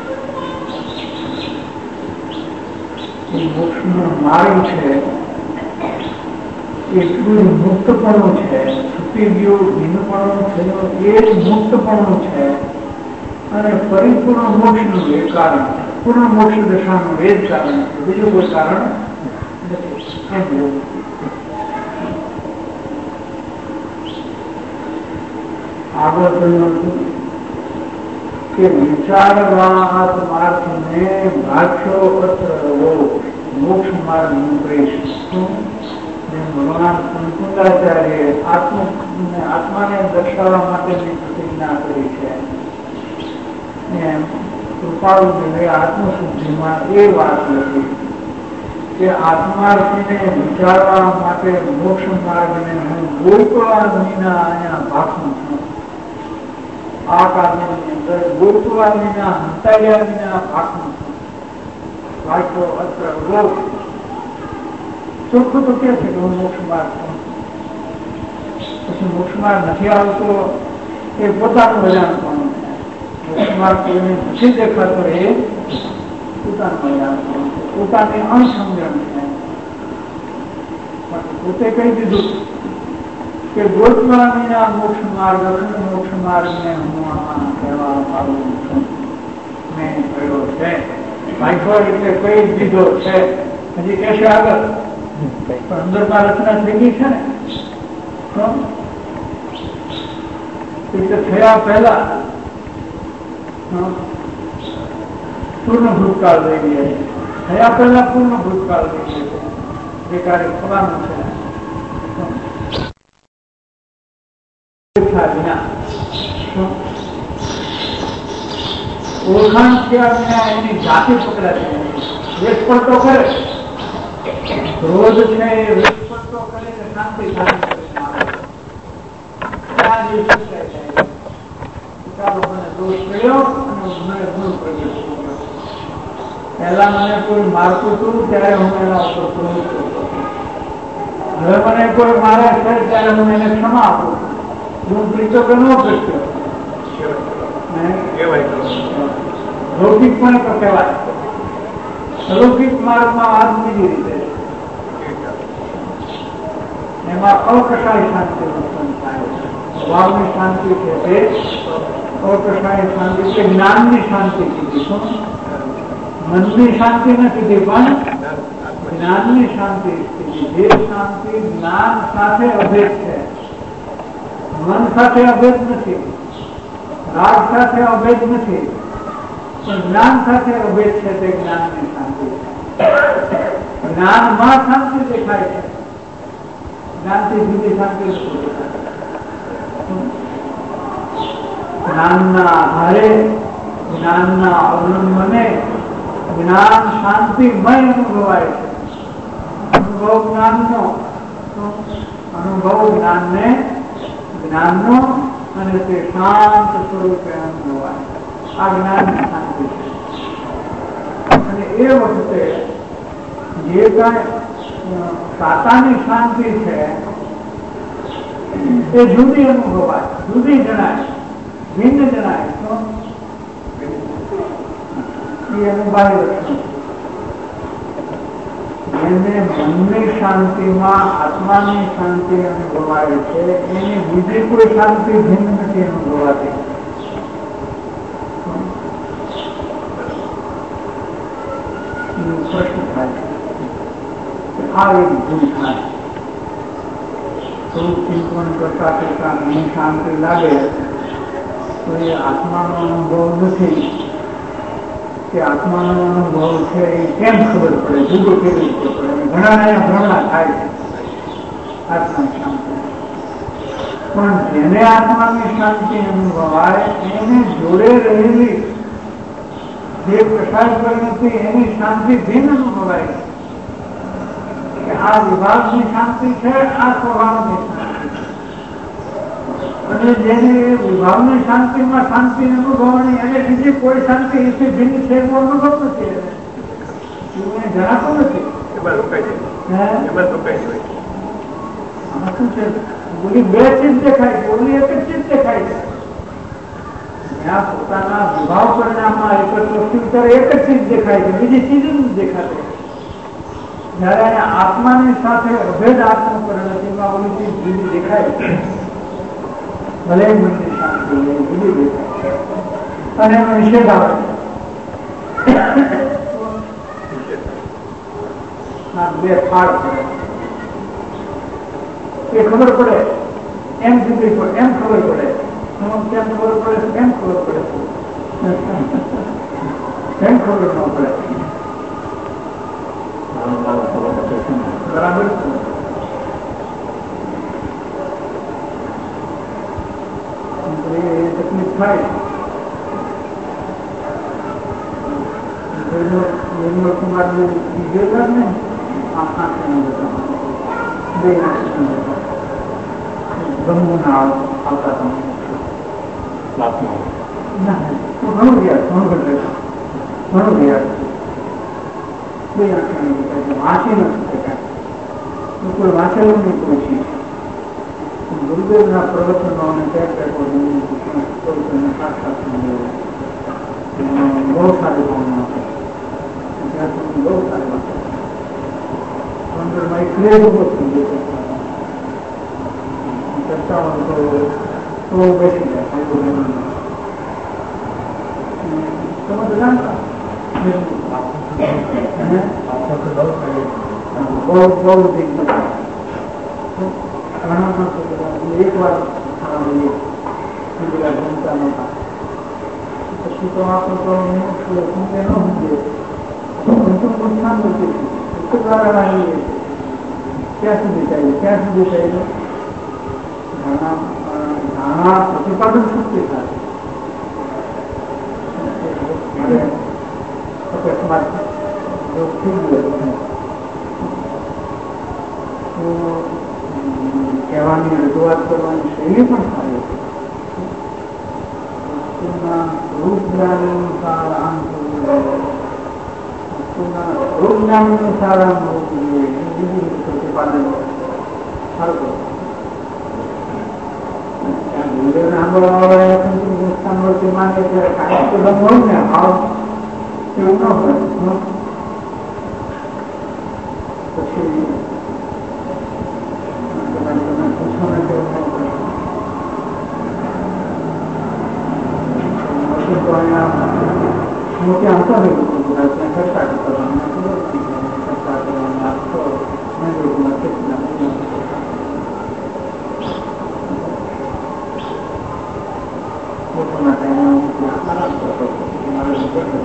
એ મોક્ષનો માર્ગ છે. એટલું મુક્તપણું છે, છૂટી ગયું ભિન્નપણું થયું એ જ મુક્તપણું છે. અને પરિપૂર્ણ મોક્ષનું એ કારણ છે. પૂર્ણ મોક્ષ દશાનું એ જ કારણ છે, બીજું કોઈ કારણ નથી. આગળ કહ્યું હતું કે વિચારવાત માર્ગને ભાષ્યો અત્ર રવો મોક્ષ માર્ગ પ્રવેશ. ભગવાન કુંડાચાર્ય આત્માને દર્શાવવા માટેની પ્રતિજ્ઞા કરી છે. કૃપાળુજીએ આત્મશુદ્ધિમાં એ વાત લખી કે આત્માર્થીને વિચારવા માટે મોક્ષ માર્ગને હું ગોકળા વિના અહીંયા ભાખું છું. આ કારણની અંદર ગોકળા વિના હંતાયા વિના ભાખું છું. ભાષો અત્ર રોગ ચોખ્ખું તો કે છે કે હું મોક્ષ માર્ગ છું. પછી મોક્ષ માર્ગ નથી આવતો એ પોતાનું અજાણપણું છે. મોક્ષ માર્ગ કોઈને નથી દેખાતો એ પોતાનું અજાણપણું છે, પોતાની અણસમજણ છે. પોતે કહી દીધું કે ગોઠવા વિના મોક્ષ માર્ગ ને હું આમાં કહેવા માંગુ છું. મેં કહ્યો છે ભાઈકો એટલે કહી દીધો છે. હજી કહેશે આગળ પણ અંદરમાં રચના થઈ ગઈ છે ને. એટલે થયા પહેલા પૂર્ણ ભૂતકાળ લઈ ગયા છે. થયા પહેલા પૂર્ણ ભૂતકાળ લઈ ગયા છે. જે કાર્ય થવાનું છે ઓળખાણ થયા વિના એની જાતિ પકડાતી નથી. વેશપલટો કરે ક્રોધ છે એ વેશપલટો કરે કે શાંતિ પહેલા મને કોઈ મારતું હતું ત્યારે હું એના ઉપર ક્રોધ કરતો. હવે મને કોઈ મારે છે ત્યારે હું એને ક્ષમા આપું છું. હું પ્રીતો કે ન પ્રીતો લૌકિક પણ કહેવાય. અલૌકિક માર્ગમાં વાત બીજી રીતે એમાં અકશાય શાંતિ ઉત્પન્ન થાય. ભાવની શાંતિ છે તે અકશાય શાંતિ છે. જ્ઞાનની શાંતિ કીધી. શું મનની શાંતિ નથી કીધી પણ જ્ઞાનની શાંતિ કીધી. જે શાંતિ જ્ઞાન સાથે અભેદ છે. મન સાથે અભેદ નથી, રાગ સાથે અભેદ નથી, પણ જ્ઞાન સાથે અભેદ છે. તે જ્ઞાનની શાંતિ છે. જ્ઞાનમાં શાંતિ દેખાય છે. જ્ઞાનથી જુદી શાંતિ જ્ઞાનના આધારે જ્ઞાનના અવલંબને જ્ઞાન શાંતિમય અનુભવાય છે. અનુભવ જ્ઞાનનો અને તે શાંત સ્વરૂપે અનુભવાય. આ જ્ઞાનની શાંતિ છે. અને એ વખતે જે કઈ સાતાની શાંતિ છે એ જુદી અનુભવાય, જુદી જણાય, ભિન્ન જણાય. એ અનુભવાય જેને મનની શાંતિમાં આત્માની શાંતિ અનુભવાય છે એની બીજી કોઈ શાંતિ ભિન્ન નથી અનુભવાતી. પ્રશ્ન થાય છે આ એક ભૂલ થાય. થોડું ચિંતન કરતા કરતા મને શાંતિ લાગે તો એ આત્માનો અનુભવ નથી કે આત્માનો અનુભવ છે એ કેમ ખબર પડે, જુદો કેવી રીતે પડે. ઘણા ભ્રમણા થાય છે આત્માની શાંતિ. પણ જેને આત્માની શાંતિ અનુભવાય એને જોડે રહેલી જે પ્રસાદ નથી એની શાંતિ ભિન્ન અનુભવાય કે આ વિભાગની શાંતિ છે, આ સ્વભાવની શાંતિ છે. અને જેને વિભાવની શાંતિમાં શાંતિ અનુભવવાની એને બીજી કોઈ શાંતિ એથી ભિન્ન છે એવો અનુભવ નથી. એને જણાતું નથી. આમાં શું છે, બોલી બે ચીજ દેખાય છે, બોલી એક જ ચીજ દેખાય છે. જ્યાં પોતાના વિભાવ પરિણામમાં એક જ વસ્તુ ત્યારે એક જ ચીજ દેખાય છે, બીજી ચીજ જ દેખાતી. જયારે આત્માની સાથે અભેદ આત્મપરિણતિમાં ઓલી ચીજ જુદી દેખાય છે. ભલે મનની શાંતિ જુદી દેખાય અને એનો નિષેધ આવે બે ફાળ પડે એ ખબર પડે એમ જુદી પડે, એમ ખબર પડે. કેમ ખબર પડે? એમ ખબર પડે કેમ ખબર ન પડે? બરાબર. તકલીફ થાય. નિર્મલ કુમાર ને બીજો ને આખા બે ગમવું ના આવતા તમે ઘણું રહ્યા ઘણું રહ્યા બે વાંચી નથી શકાય કોઈ વાંચેલું નહીં કોઈ ગુરુદેવના પ્રવચનો અને બહુ સારી ભાવના છે. બહુ સારી વાત અંદરમાં એક ક્રેઝ ઉભો થઈ ગયો ચર્ચાઓ તો બેસી જાય તમે તો જાણતા બહુ એક વાર જમતા નહોતા પછી તો આપણે તો સમજે ન સમજે નુકસાન નથી દ્વારા ક્યાં સુધી ચાલ્યું ઘણા પ્રતિપાદન શક્તિ થાય અકસ્માત થઈ ગયો કહેવાની રજૂઆત કરવાની શૈલી પણ સારી વસ્તુના સ્વરૂપ જ્ઞાન અનુસાર આમ વસ્તુના સ્વરૂપ જ્ઞાન અનુસાર આમ હોવું જોઈએ પ્રતિપાદન સારું ગુરુદેવને સાંભળવા માને ત્યારે કાંઈ તો દમ હોય ને ભાવ એવું ન હોય પછી મોટી આવતા હોય ત્યાં ચર્ચા કરવાની ચર્ચા કરવાની આપતો બપોરના ટાઈમે આરામ કરતો મારે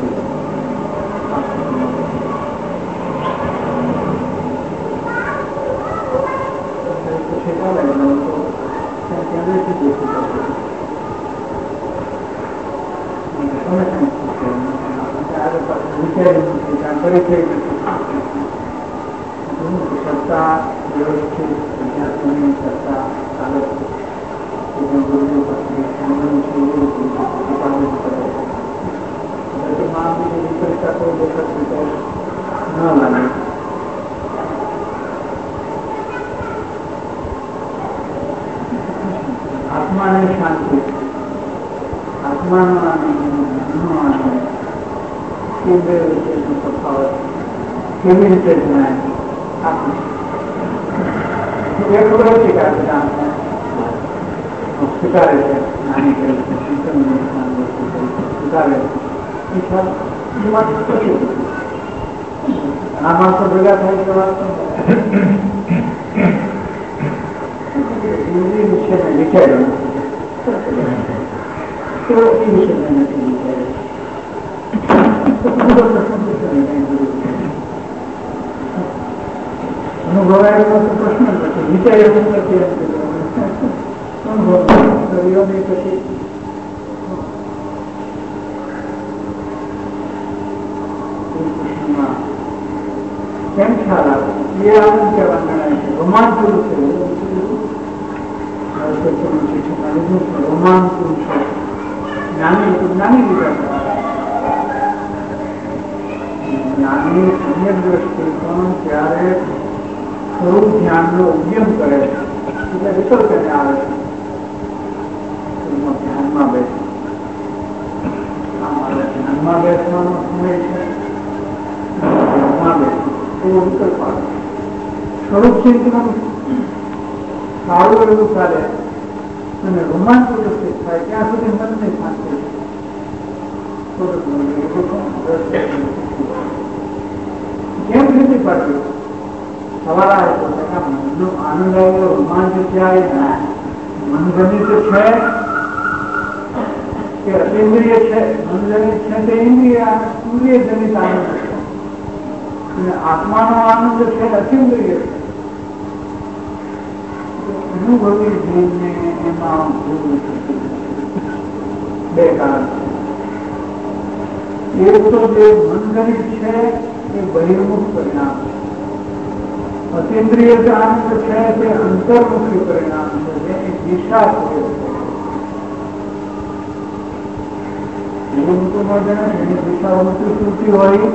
પછી ચાલે ત્યાં બેસી જઈશું ચર્ચા વ્યવસ્થિત વિદ્યાર્થીઓની ચર્ચા ચાલે આત્માને શાંતિ આત્માનો તફાવત કેવી રીતે જણાય એ ખબર હતી કે સ્વીકારે છે નાની સ્વીકારે આ માણસો ભેગા થાય કે વાત વિશે મેં વિચાર્યું તો એ વિશે મેં નથી વિચાર્યું અનુભવાયેલો તો પ્રશ્ન નથી વિચાર્યો નથી અનુભવ પછી કેમ ખ્યાલ આવે એ આનંદ કહેવા ગણાય છે રોમાંચ પુરુષ છે રોમાંચ પુરુષ જ્ઞાની લીધા જ્ઞાની સમ્યક દ્રષ્ટિ પણ ત્યારે સ્વરૂપ ધ્યાનનો ઉદ્યમ કરે છે એટલે વિકલ્પ એને આવે છે ધ્યાનમાં બેસે ધ્યાનમાં બેસવાનો સમય છે ધ્યાનમાં બેસે એવો વિકલ્પ આવે સ્વરૂપ ચિંતન સારું એવું ચાલે અને રોમાંચ વ્યવસ્થિત થાય ત્યાં સુધી મનને શાંતિ કેમ નથી પડતી સવાલ આવે તો મનનો આનંદ આવ્યો રોમાંચ જાય મન ગમી તો છે કે અતિન્દ્રિય છે, મનજનિત છે તે ઇન્દ્રિય જનિત આનંદ છે, અને આત્માનો આનંદ છે અતિન્દ્રિય છે. અનુભવી જીવને એમાં બે કારણ છે. એક તો જે મનજનિત છે એ બહિર્મુખ પરિણામ છે, અતિન્દ્રિય જે આનંદ છે તે અંતર્મુખી પરિણામ છે, જેની દિશા છે. એની દિશામુખી શ્રુતિ હોય,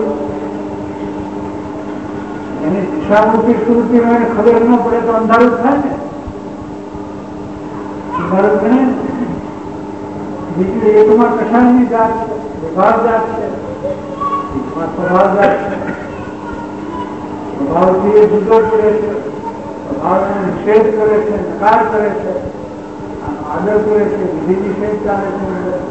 એની દિશામુખી શ્રુતિ હોય ખબર ન પડે તો અંધારું થાય ને, અંધારું ગણે. બીજું એકમાં કશાયની જાત છે, વિભાગ જાત છે, એકમાં સ્વભાવ જાત છે. સ્વભાવથી એ જુદો પડે છે, સ્વભાવને નિષેધ કરે છે, નકાર કરે છે, આદર કરે છે, વિધિ નિષેધ ચાલે છે.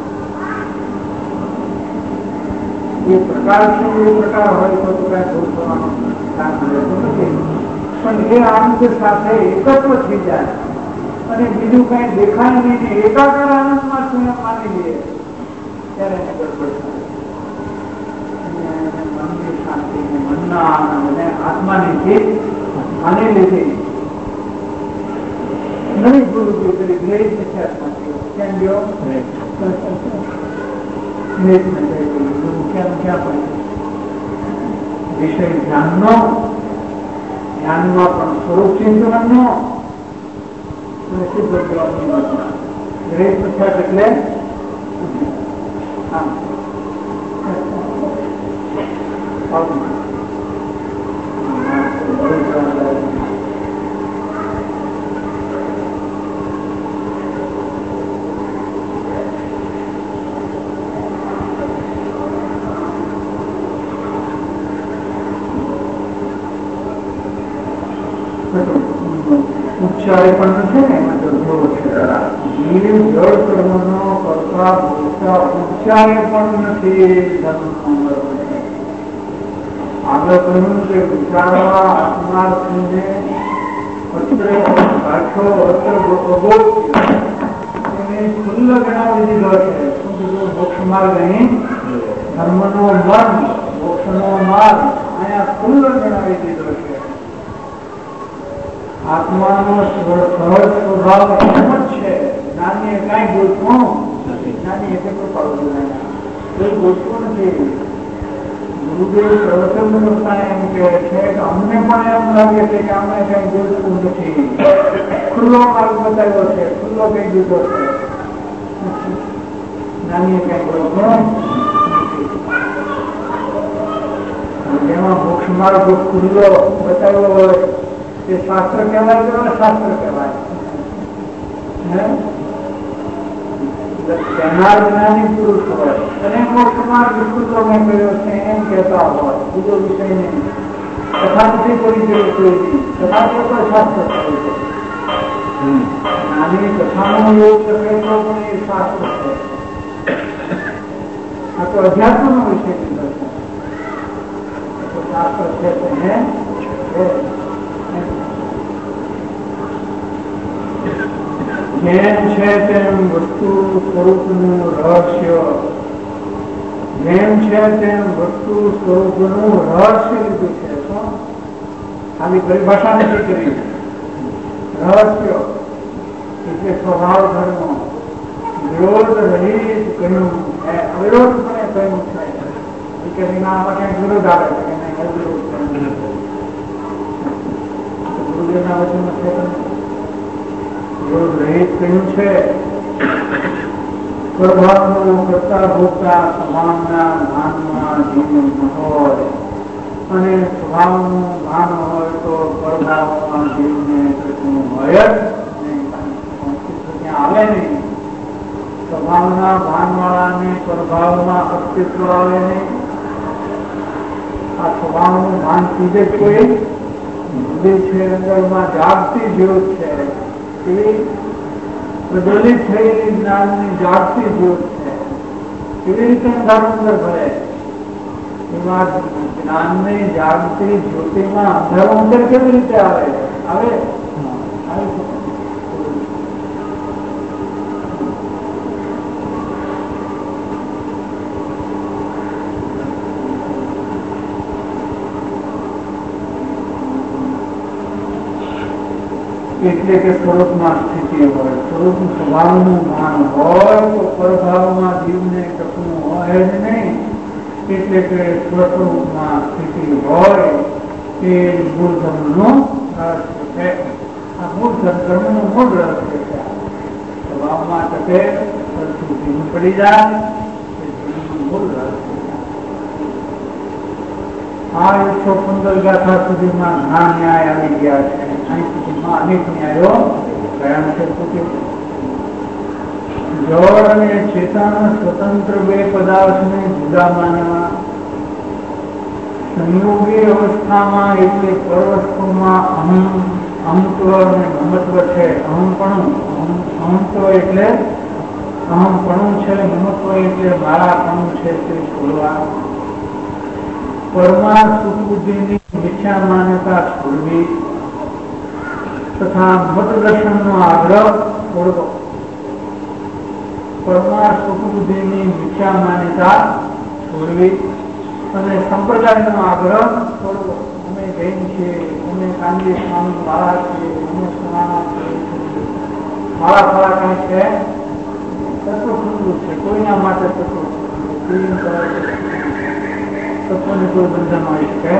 એ પ્રકાર છે, એ પ્રકાર હોય તો કઈ ભૂલ થવાનો કામ રહેતું નથી. પણ એ આનંદ સાથે એકત્વ થઈ જાય અને બીજું કઈ દેખાય નહીં, એકાકાર આનંદમાં સ્વયં માની લઈએ ત્યારે એને ગડબડ થાય. મનની શાંતિ, મનના આનંદ અને આત્માની જીત માની લીધી નહીં ભૂલ ઉભી કરી ગ્રેજ નથી. કેમ ગયો વિષય ધ્યાનનો, ધ્યાનમાં પણ સ્વરૂપ ચિંતનનો સિદ્ધ ગ્રેજ પછાત એટલે ઉચ્ચારે પણ છે ને એમાં ધર્મો છે. જીવ જળ કર્મનો કરતા ભોગતા ઉચ્ચારે પણ નથી. આગળ કહ્યું કે વિચારવા આત્માર્થને પાછો એને ખુલ્લ ગણાવી દીધો છે. શું કીધું? મોક્ષ માર્ગ અહીં ધર્મનો મન, મોક્ષનો માર્ગ અહીંયા ખુલ્લ ગણાવી દીધો છે. આત્માનો સહજ સ્વભાવ એમ જ છે. જ્ઞાનીએ કઈ ગોઠવું નથી. જ્ઞાની એટલે કોઈ ગોઠવું નથી. ગુરુદેવ પ્રવચન એમ કહે છે કે અમને પણ એમ લાગે છે કે અમે કઈ ગોઠવું નથી. ખુલ્લો માર્ગ બતાવ્યો છે, ખુલ્લો કઈ દીધો છે. જ્ઞાનીએ કઈ ગોઠવું જેમાં મોક્ષ માર્ગ ખુલ્લો બતાવ્યો હોય તે શાસ્ત્ર કહેવાય કે શાસ્ત્ર કહેવાય. કહેનાર જ્ઞાની પુરુષ હોય અને મોક્ષ માર્ગ ખુલ્લો મેં કર્યો છે એમ કહેતા હોય, બીજો વિષય નહીં. તથાથી કોઈ જરૂર કોઈ તથાથી કોઈ શાસ્ત્ર થયું છે. જ્ઞાની કથાનો યોગ કરે તો પણ એ શાસ્ત્ર છે. આ તો અધ્યાત્મનો વિષય કીધો છે. શાસ્ત્ર છે તેને જેમ છે તેમ વસ્તુ સ્વરૂપનું રહસ્ય, જેમ છે તેમ વસ્તુ સ્વરૂપનું રહસ્ય લીધું છે. ખાલી પરિભાષા નથી કરી. રહસ્ય એટલે સ્વભાવ ધર્મ વિરોધ રહિત કહ્યું, અવિરોધપણે કહ્યું છે કે આમાં ક્યાંક વિરોધ આવે છે કે નહીં અવિરોધ ગુરુદેવના વચનમાં છે. વિરોધ રહિત કહ્યું છે. સ્વભાવનો કરતા ભોગતા સમાનના ભાનમાં જીવન હોય અને સ્વભાવનું ભાન હોય તો પરભાવમાં જીવને કશું હોય જ નહીં. ત્યાં આવે નહીં. સ્વભાવના ભાનવાળાને પરભાવમાં અસ્તિત્વ આવે નહીં. આ સ્વભાવનું ભાન સીધે કોઈ જુદી છે, અંદરમાં જાગતી જ્યોત છે. એ પ્રજ્વલિત થયેલી જ્ઞાનની જાગતી જ્યોત છે. કેવી રીતે અંધારું અંદર ભરે? એમાં જ્ઞાનની જાગતી જ્યોતિમાં અંધારું અંદર કેવી રીતે આવે? આવે એટલે કે સ્વરૂપમાં સ્થિતિ હોય, સ્વરૂપ સ્વભાવનું ભાન હોય તો પરભાવમાં જીવને ટકવું હોય જ નહીં. એટલે કે સ્વસ્વરૂપમાં સ્થિતિ હોય એ મૂળ ધર્મનું રહસ્ય છે. આ મૂળ ધર્મનું મૂળ રહસ્ય છે. સ્વભાવમાં ટકે પરથી ભીન પડી જાય એ ધર્મનું મૂળ રહસ્ય છે. આ 115 ગાથા સુધીમાં ઘણા ન્યાય આવી ગયા છે. અહીં સુધીમાં અનેક ન્યાયો ગયા છે. જળ અને ચેતન સ્વતંત્ર બે પદાર્થને જુદા માનવા, સંયોગી અવસ્થામાં એટલે પરવસ્તુમાં અહંત્વ અને મમત્વ છે. અહંત્વ એટલે અહમપણું છે, મમત્વ એટલે મારાપણું છે તે છોડવા, પરમા સુખ બુદ્ધિની મિથ્યા માન્યતા છોડવી તથા મત દર્શનનો આગ્રહ છોડવો. પરમા સુખ બુદ્ધિની મિથ્યા માન્યતા છોડવી અને સંપ્રદાયનો આગ્રહ છોડવો. અમે જૈન છીએ, અમે કાંદી સ્વામી માળા છીએ, અમે સોનાના છીએ, માળા ફળા કઈ છે તત્વ ખુલ્લું છે. કોઈના માટે તત્વ તત્વને કોઈ બંધન હોય શકે.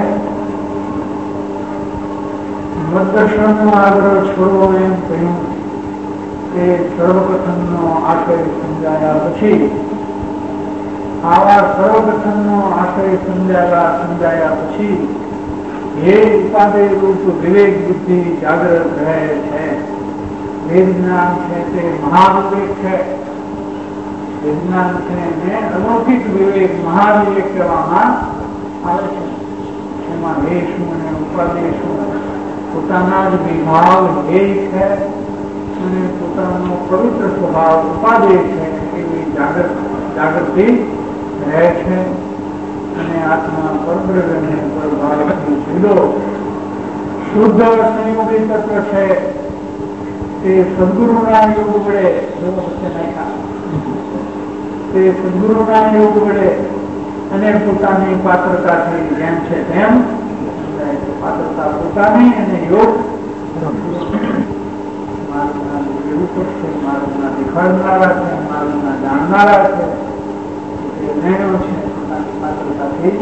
મતદર્શનનો આગ્રહ છોડવો એમ કહ્યું તે સર્વકથનનો આશય સમજાયા પછી, આવા સર્વકથનનો આશય સમજાયા પછી એ ઉપાદેય રૂપ વિવેક બુદ્ધિ જાગૃત રહે છે. વેદ જ્ઞાન છે તે મહાવિવેક છે. વેદ જ્ઞાન છે એને અલૌકિક વિવેક મહાવિવેક કહેવામાં આવે છે. એમાં હે શું અને ઉપાદેય શું, પોતાના જ વિભાવ હે છે અને પોતાનો પવિત્ર સ્વભાવ ઉપાદેય છે એવી જાગૃતિ રહે છે. અને આત્મા પરબ્રહ્મને પરભાવથી જુદો શુદ્ધ સંયોગી તત્વ છે તે સદગુરુના યોગ વડે અને પોતાની પાત્રતાથી જેમ છે તેમ પાત્રતા પોતાની અને યોગ માર્ગના દેખાડનારા છે, માર્ગના જાણનારા છે, નિર્ણયો છે. પોતાની પાત્રતાથી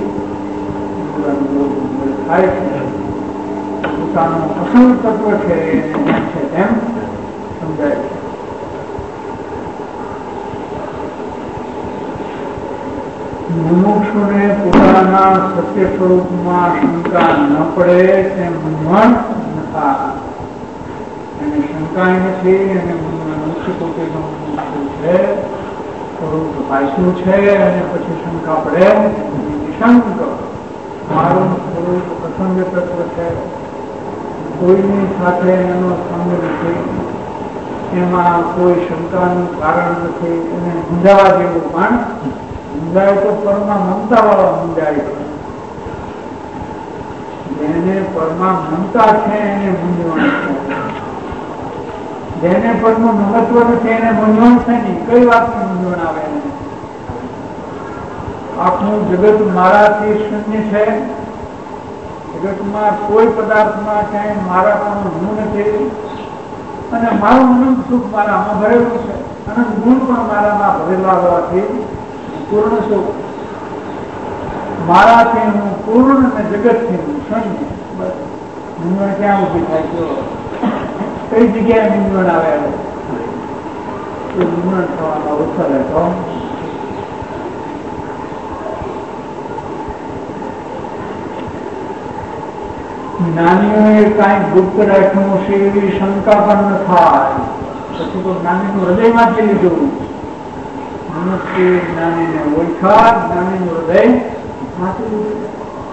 થાય છે. પોતાનું અસલ તત્વ છે જેમ છે તેમ સમજાય છે. મુમુક્ષુને પોતાના સત્ય સ્વરૂપમાં શંકા ન પડે તેમ મન નથા. એને શંકા નથી અને મુખ્ય પોતે છે સ્વરૂપ પાછું છે અને પછી શંકા પડે નિશંક. મારું સ્વરૂપ અસંગ તત્વ છે, કોઈની સાથે એનો સંગ નથી, એમાં કોઈ શંકાનું કારણ નથી. એને મૂંઝાવા જેવું પણ મૂંઝાય તો પરમાં મમતા વાળા મૂંઝાય છે. જેને પરમાં મમતા છે એને મૂંઝવણ છે. જેને પરમાં મહત્વ નથી એને મૂંઝવણ છે નહીં. કઈ વાતની મૂંઝવણ આવે? આખું જગત મારાથી શૂન્ય છે. જગતમાં કોઈ પદાર્થમાં ક્યાંય મારા પણ હું નથી અને મારું અનંત સુખ મારામાં ભરેલું છે. અનંત ગુણ પણ મારામાં ભરેલા હોવાથી પૂર્ણ સુખ મારાથી હું પૂર્ણ અને જગતથી હું શૂન્ય. બસ મૂંઝવણ ક્યાં ઉભી થાય છે? કઈ જગ્યાએ મૂંઝવણ આવે? મૂંઝવણ થવામાં ઓછો રહેતો. જ્ઞાનીઓએ કાંઈ ગુપ્ત રાખ્યું છે એવી શંકા પણ ન થાય. પછી તો જ્ઞાનીનું હૃદયમાંથી લીધું. મનુષ્ય જ્ઞાનીને ઓળખા, જ્ઞાનીનું હૃદય માંથી લીધું.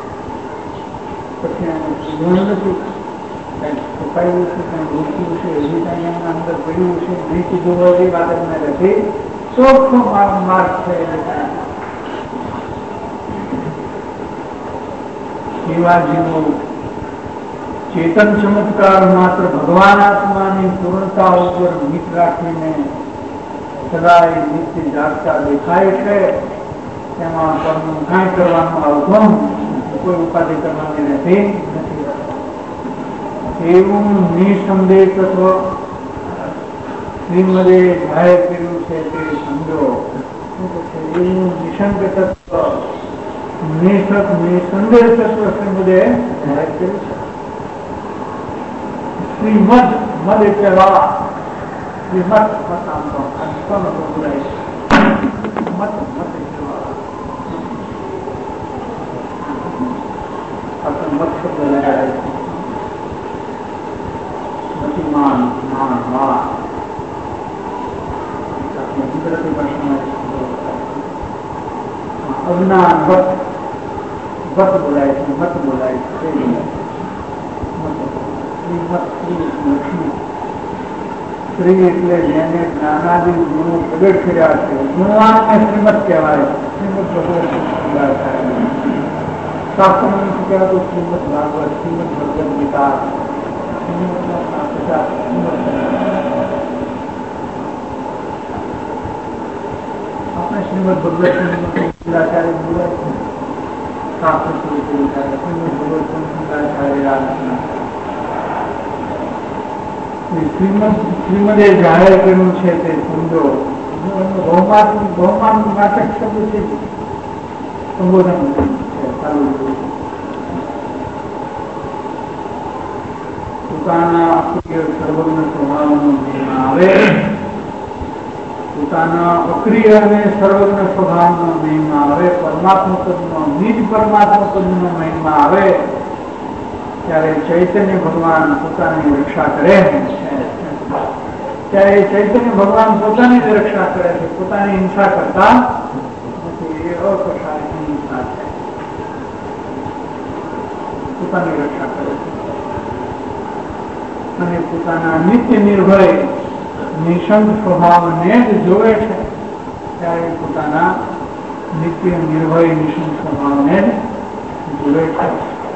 પછી એનું જીવન નથી. કઈ છુપાયું છે, કઈ રોક્યું છે, એવી કઈ એમના અંદર પડ્યું છે, નહીં કીધું હોય એ વાત એમને નથી. ચોખ્ખો માર્ગ છે. એવા જીવો ચેતન ચમત્કાર માત્ર ભગવાન આત્માની પૂર્ણતા ઉપર મીત રાખીને સદાય નિત્ય જાગતા દેખાય છે. તેમાં પરનું કાંઈ કરવાનું આવતું, કોઈ ઉપાધિ કરવાની નથી. એ એવું નિસંદેહ તત્વ શ્રીમદે જાહેર કર્યું છે તે સમજો. એવું નિસંગ તત્વ નિસંદેહ તત્વ શ્રીમદે જાહેર કર્યું છે. શ્રીમદ મદ એટલે વાળા, શ્રીમદ મત આમ તો કોનો બોલાય છે મત મત એટલે વાળા આપણે મત શબ્દ લગાડે છે. મતિમાન જ્ઞાન વાળા ગુજરાતી ભાષામાં અજ્ઞાન વત વત બોલાય છે, મત બોલાય છે. શ્રી એટલે જેને જ્ઞાનાદિ ગુણો પ્રગટ કર્યા છે. ગુણવાનને શ્રીમદ કહેવાય. શ્રીમદ ભગવત શાસ્ત્રમાં નથી કહેવાતું શ્રીમદ ભાગવત, શ્રીમદ ભગવદ ગીતા, આપણે શ્રીમદ ભગવત આચાર્ય બોલાય છે. શાસ્ત્ર સ્વરૂપે શ્રીમદ ભગવત આચાર્ય શ્રીમદે જાહેર કર્યું છે તે સમજો. બહુમાન નાટક શબ્દ છે, સંબોધન છે. પોતાના અક્રિય સર્વજ્ઞ સ્વભાવનો આવે, પોતાના અક્રિય અને સર્વજ્ઞ સ્વભાવનો મહિમા આવે, પરમાત્મા પદનો નિજ પરમાત્મા પદનો મહિમા આવે ત્યારે ચૈતન્ય ભગવાન પોતાની રક્ષા કરે છે. ત્યારે ચૈતન્ય ભગવાન પોતાની જ રક્ષા કરે છે, પોતાની હિંસા કરતા નથી. એ અકશાયની હિંસા છે, પોતાની રક્ષા કરે છે અને પોતાના નિત્ય નિર્ભય નિશંક સ્વભાવને જ જોવે છે. ત્યારે પોતાના નિત્ય નિર્ભય નિશંક સ્વભાવને જ જોવે છે.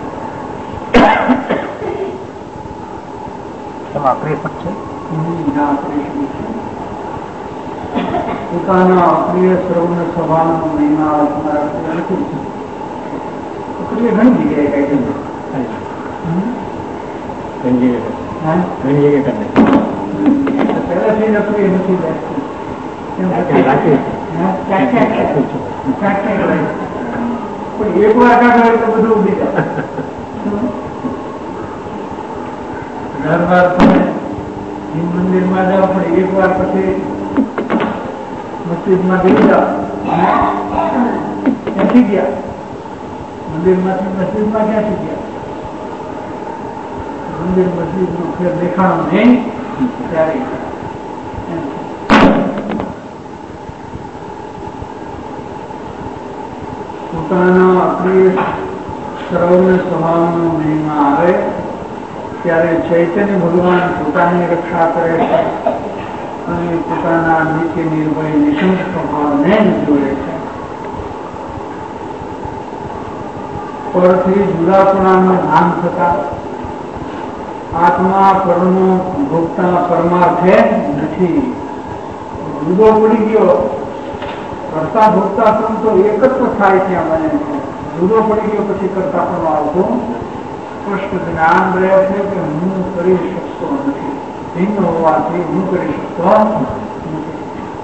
પોતાના અપ્રિય સર્વના સ્વભાવનો મહિમા તમારા નથી. અપ્રિય ઘણી જગ્યાએ કઈ પહેલાથી અપ્રિય નથી બેસતી, પણ એક વાર કાઢો તો બધું ઉડી જાય. ઘર વાર તમે મંદિર માં જાઓ, પણ એક વાર પછી મસ્જિદ માં ગઈ જાઓ, ક્યાંથી ગયા? મંદિર માંથી મસ્જિદ માં ક્યાંથી ગયા? મંદિર મસ્જિદ નો ફેર દેખાણો નહીં ત્યારે. પોતાના અપ્રિય સર્વના સ્વભાવનો મહિમા આવે ત્યારે ચૈતન્ય ભગવાન પોતાની રક્ષા કરે છે અને પોતાના નિત્ય નિર્ભય નિશંક સ્વભાવને જ જોડે છે. પરથી જુદાપણાનું ભાન થતા આત્મા પરનો ભોગતા પરમાર્થે નથી. જુદો પડી ગયો, કરતા ભોગતા તો એક જ થાય ત્યાં બને છે. જુદો પડી ગયો પછી કરતા પણ આવતો સ્પષ્ટ જ્ઞાન રહે છે કે હું કરી શકતો નથી. ભિન્ન હોવાથી હું કરી શકતો નથી,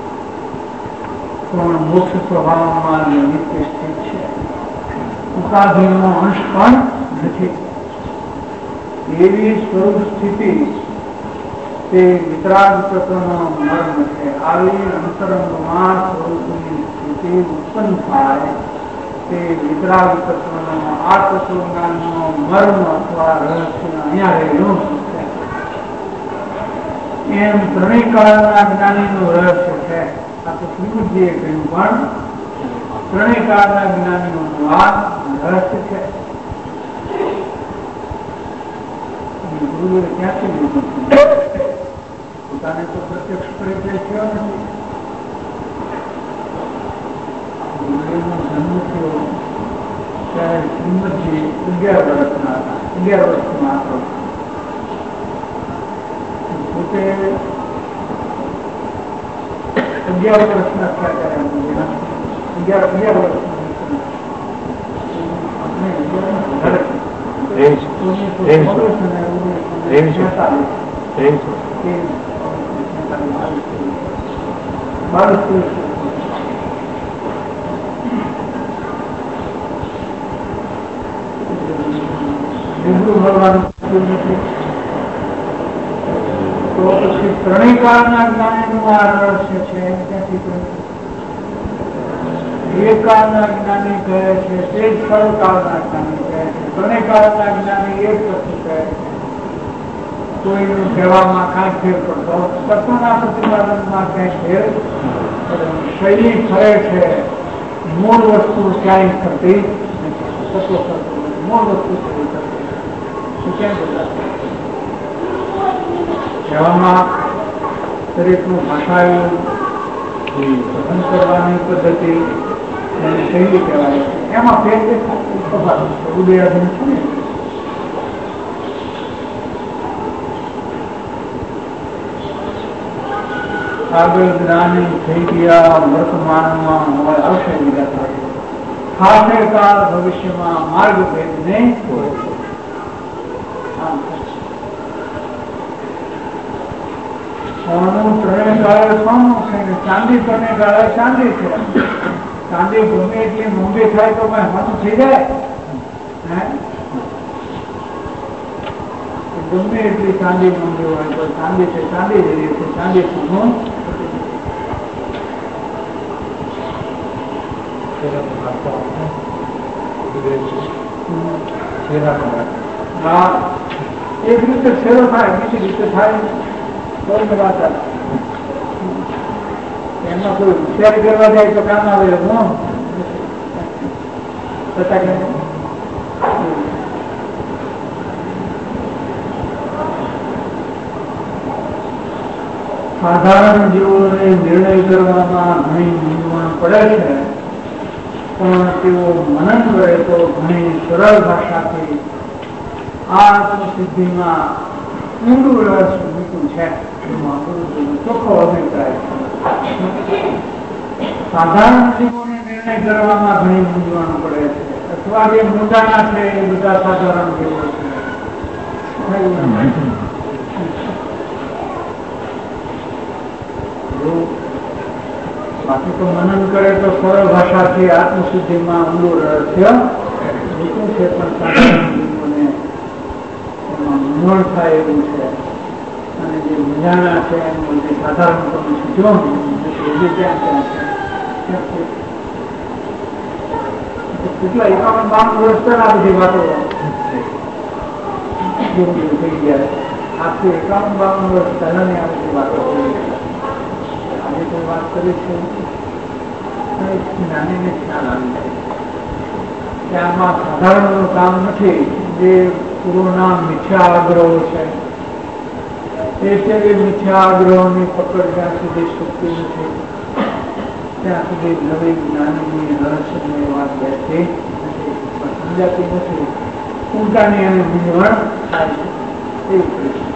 પણ મોક્ષ સ્વભાવમાં નિત્ય સ્થિત છે. ઉપાધિનો અંશ પણ નથી. એવી સ્વરૂપ સ્થિતિ તે વિતરાગ તત્વનો મર્મ છે. આવી અંતરંગમાં સ્વરૂપની સ્થિતિ ઉત્પન્ન થાય તે વિતરાગ તત્વનો આ તત્વજ્ઞાનનો મર્મ અથવા રહસ્ય અહીંયા રહેલું છે. એમ ત્રણેય કાળના જ્ઞાનીનું રહસ્ય છે. આ તો શ્રીમદજીએ કહ્યું, પણ ત્રણેય કાળના જ્ઞાનીનું આ રહસ્ય છે. ગુરુએ ક્યાંથી લીધું? પોતાને તો પ્રત્યક્ષ પરિચય થયો નથી. ગુરુનો જન્મ થયો ત્યારે શ્રીમદજી 11 વર્ષના હતા. 11 વર્ષમાં હતો. પોતે 11 વર્ષના થયા ત્યારે 11 વર્ષના આપણે 11 વધારે તો પછી ત્રણેય કાળના જ્ઞાનીનું આ રહસ્ય છે એમ ક્યાંથી એક કાળના જ્ઞાની કહે છે તે જ સર્વ કાળના જ્ઞાની કહે છે, ત્રણેય કાળના જ્ઞાની એક વસ્તુ કહે છે. કોઈનું કહેવામાં કાંઈ ફેર પડતો તત્વના પ્રતિપાદનમાં ક્યાંય ફેર શૈલી ફરે છે, મૂળ વસ્તુ ક્યાંય થતી નથી. તત્વ કરતું મૂળ વસ્તુ શૈલી થતી ક્યાં બધા કહેવામાં દરેકનું ભાષાયું કથન કરવાની પદ્ધતિ શૈલી કહેવાય છે. એમાં ફેર ઉદયાધીન છે ને. આગળ જ્ઞાની થઈ ગયા વર્તમાનમાં હવે આવશે બીજા થાય ખાતે કાળ ભવિષ્યમાં માર્ગ ભેદ નહીં સોનું ત્રણે કાળે સોનું છે ને ચાંદી ત્રણે કાળે ચાંદી છે. ચાંદી ગમે એટલી મોંઘી થાય તો કઈ હોતું થઈ જાય ગમે એટલી ચાંદી મોંઘી હોય તો ચાંદી છે ચાંદી જઈએ છે ચાંદી સોનું એક રીતે શેરો થાય બીજી રીતે થાય એમાં કોઈ હોશિયારી કરવા જાય તો કામ આવે સાધારણ જીવોને નિર્ણય કરવામાં ઘણી મૂંઝવણ પડે છે, પણ તેઓ મનન કરે તો ઘણી સરળ ભાષાથી આ આત્મસિદ્ધિમાં ઊંડું રસ મૂકું છે. ચોખ્ખો અભિપ્રાય સાધારણ જીવોને નિર્ણય કરવામાં ઘણી મૂંઝવણ પડે છે, અથવા જે મોટાના છે એ બધા સાધારણ જીવો છે. બાકી તો મનન કરે તો સરળ ભાષાથી આત્મસિદ્ધિમાં ઊંડું રહસ્ય મૂકું છે, પણ સાધારણ જીવોને એમાં મૂંઝવણ થાય એવું છે. અને જે મજાના છે એનું જે સાધારણ તમે શીખો કેટલા 51-52 વર્ષ પહેલા બધી વાતો થઈ ગયા. આખી 51-52 વર્ષ પહેલાની આ બધી વાતો થઈ ગયા. આજે કોઈ વાત કરી છે નાની ખ્યાલ આવી છે કે આમાં સાધારણનું કામ નથી. જે પૂર્વના મિથ્યા આગ્રહો છે એ મિથ્યા આગ્રહોની પકડ જ્યાં સુધી છૂટતી નથી ત્યાં સુધી નવી જ્ઞાનની રહસ્યની વાત બેસતી નથી, સમજાતી નથી. ઉલટાની એને મૂંઝવણ થાય છે.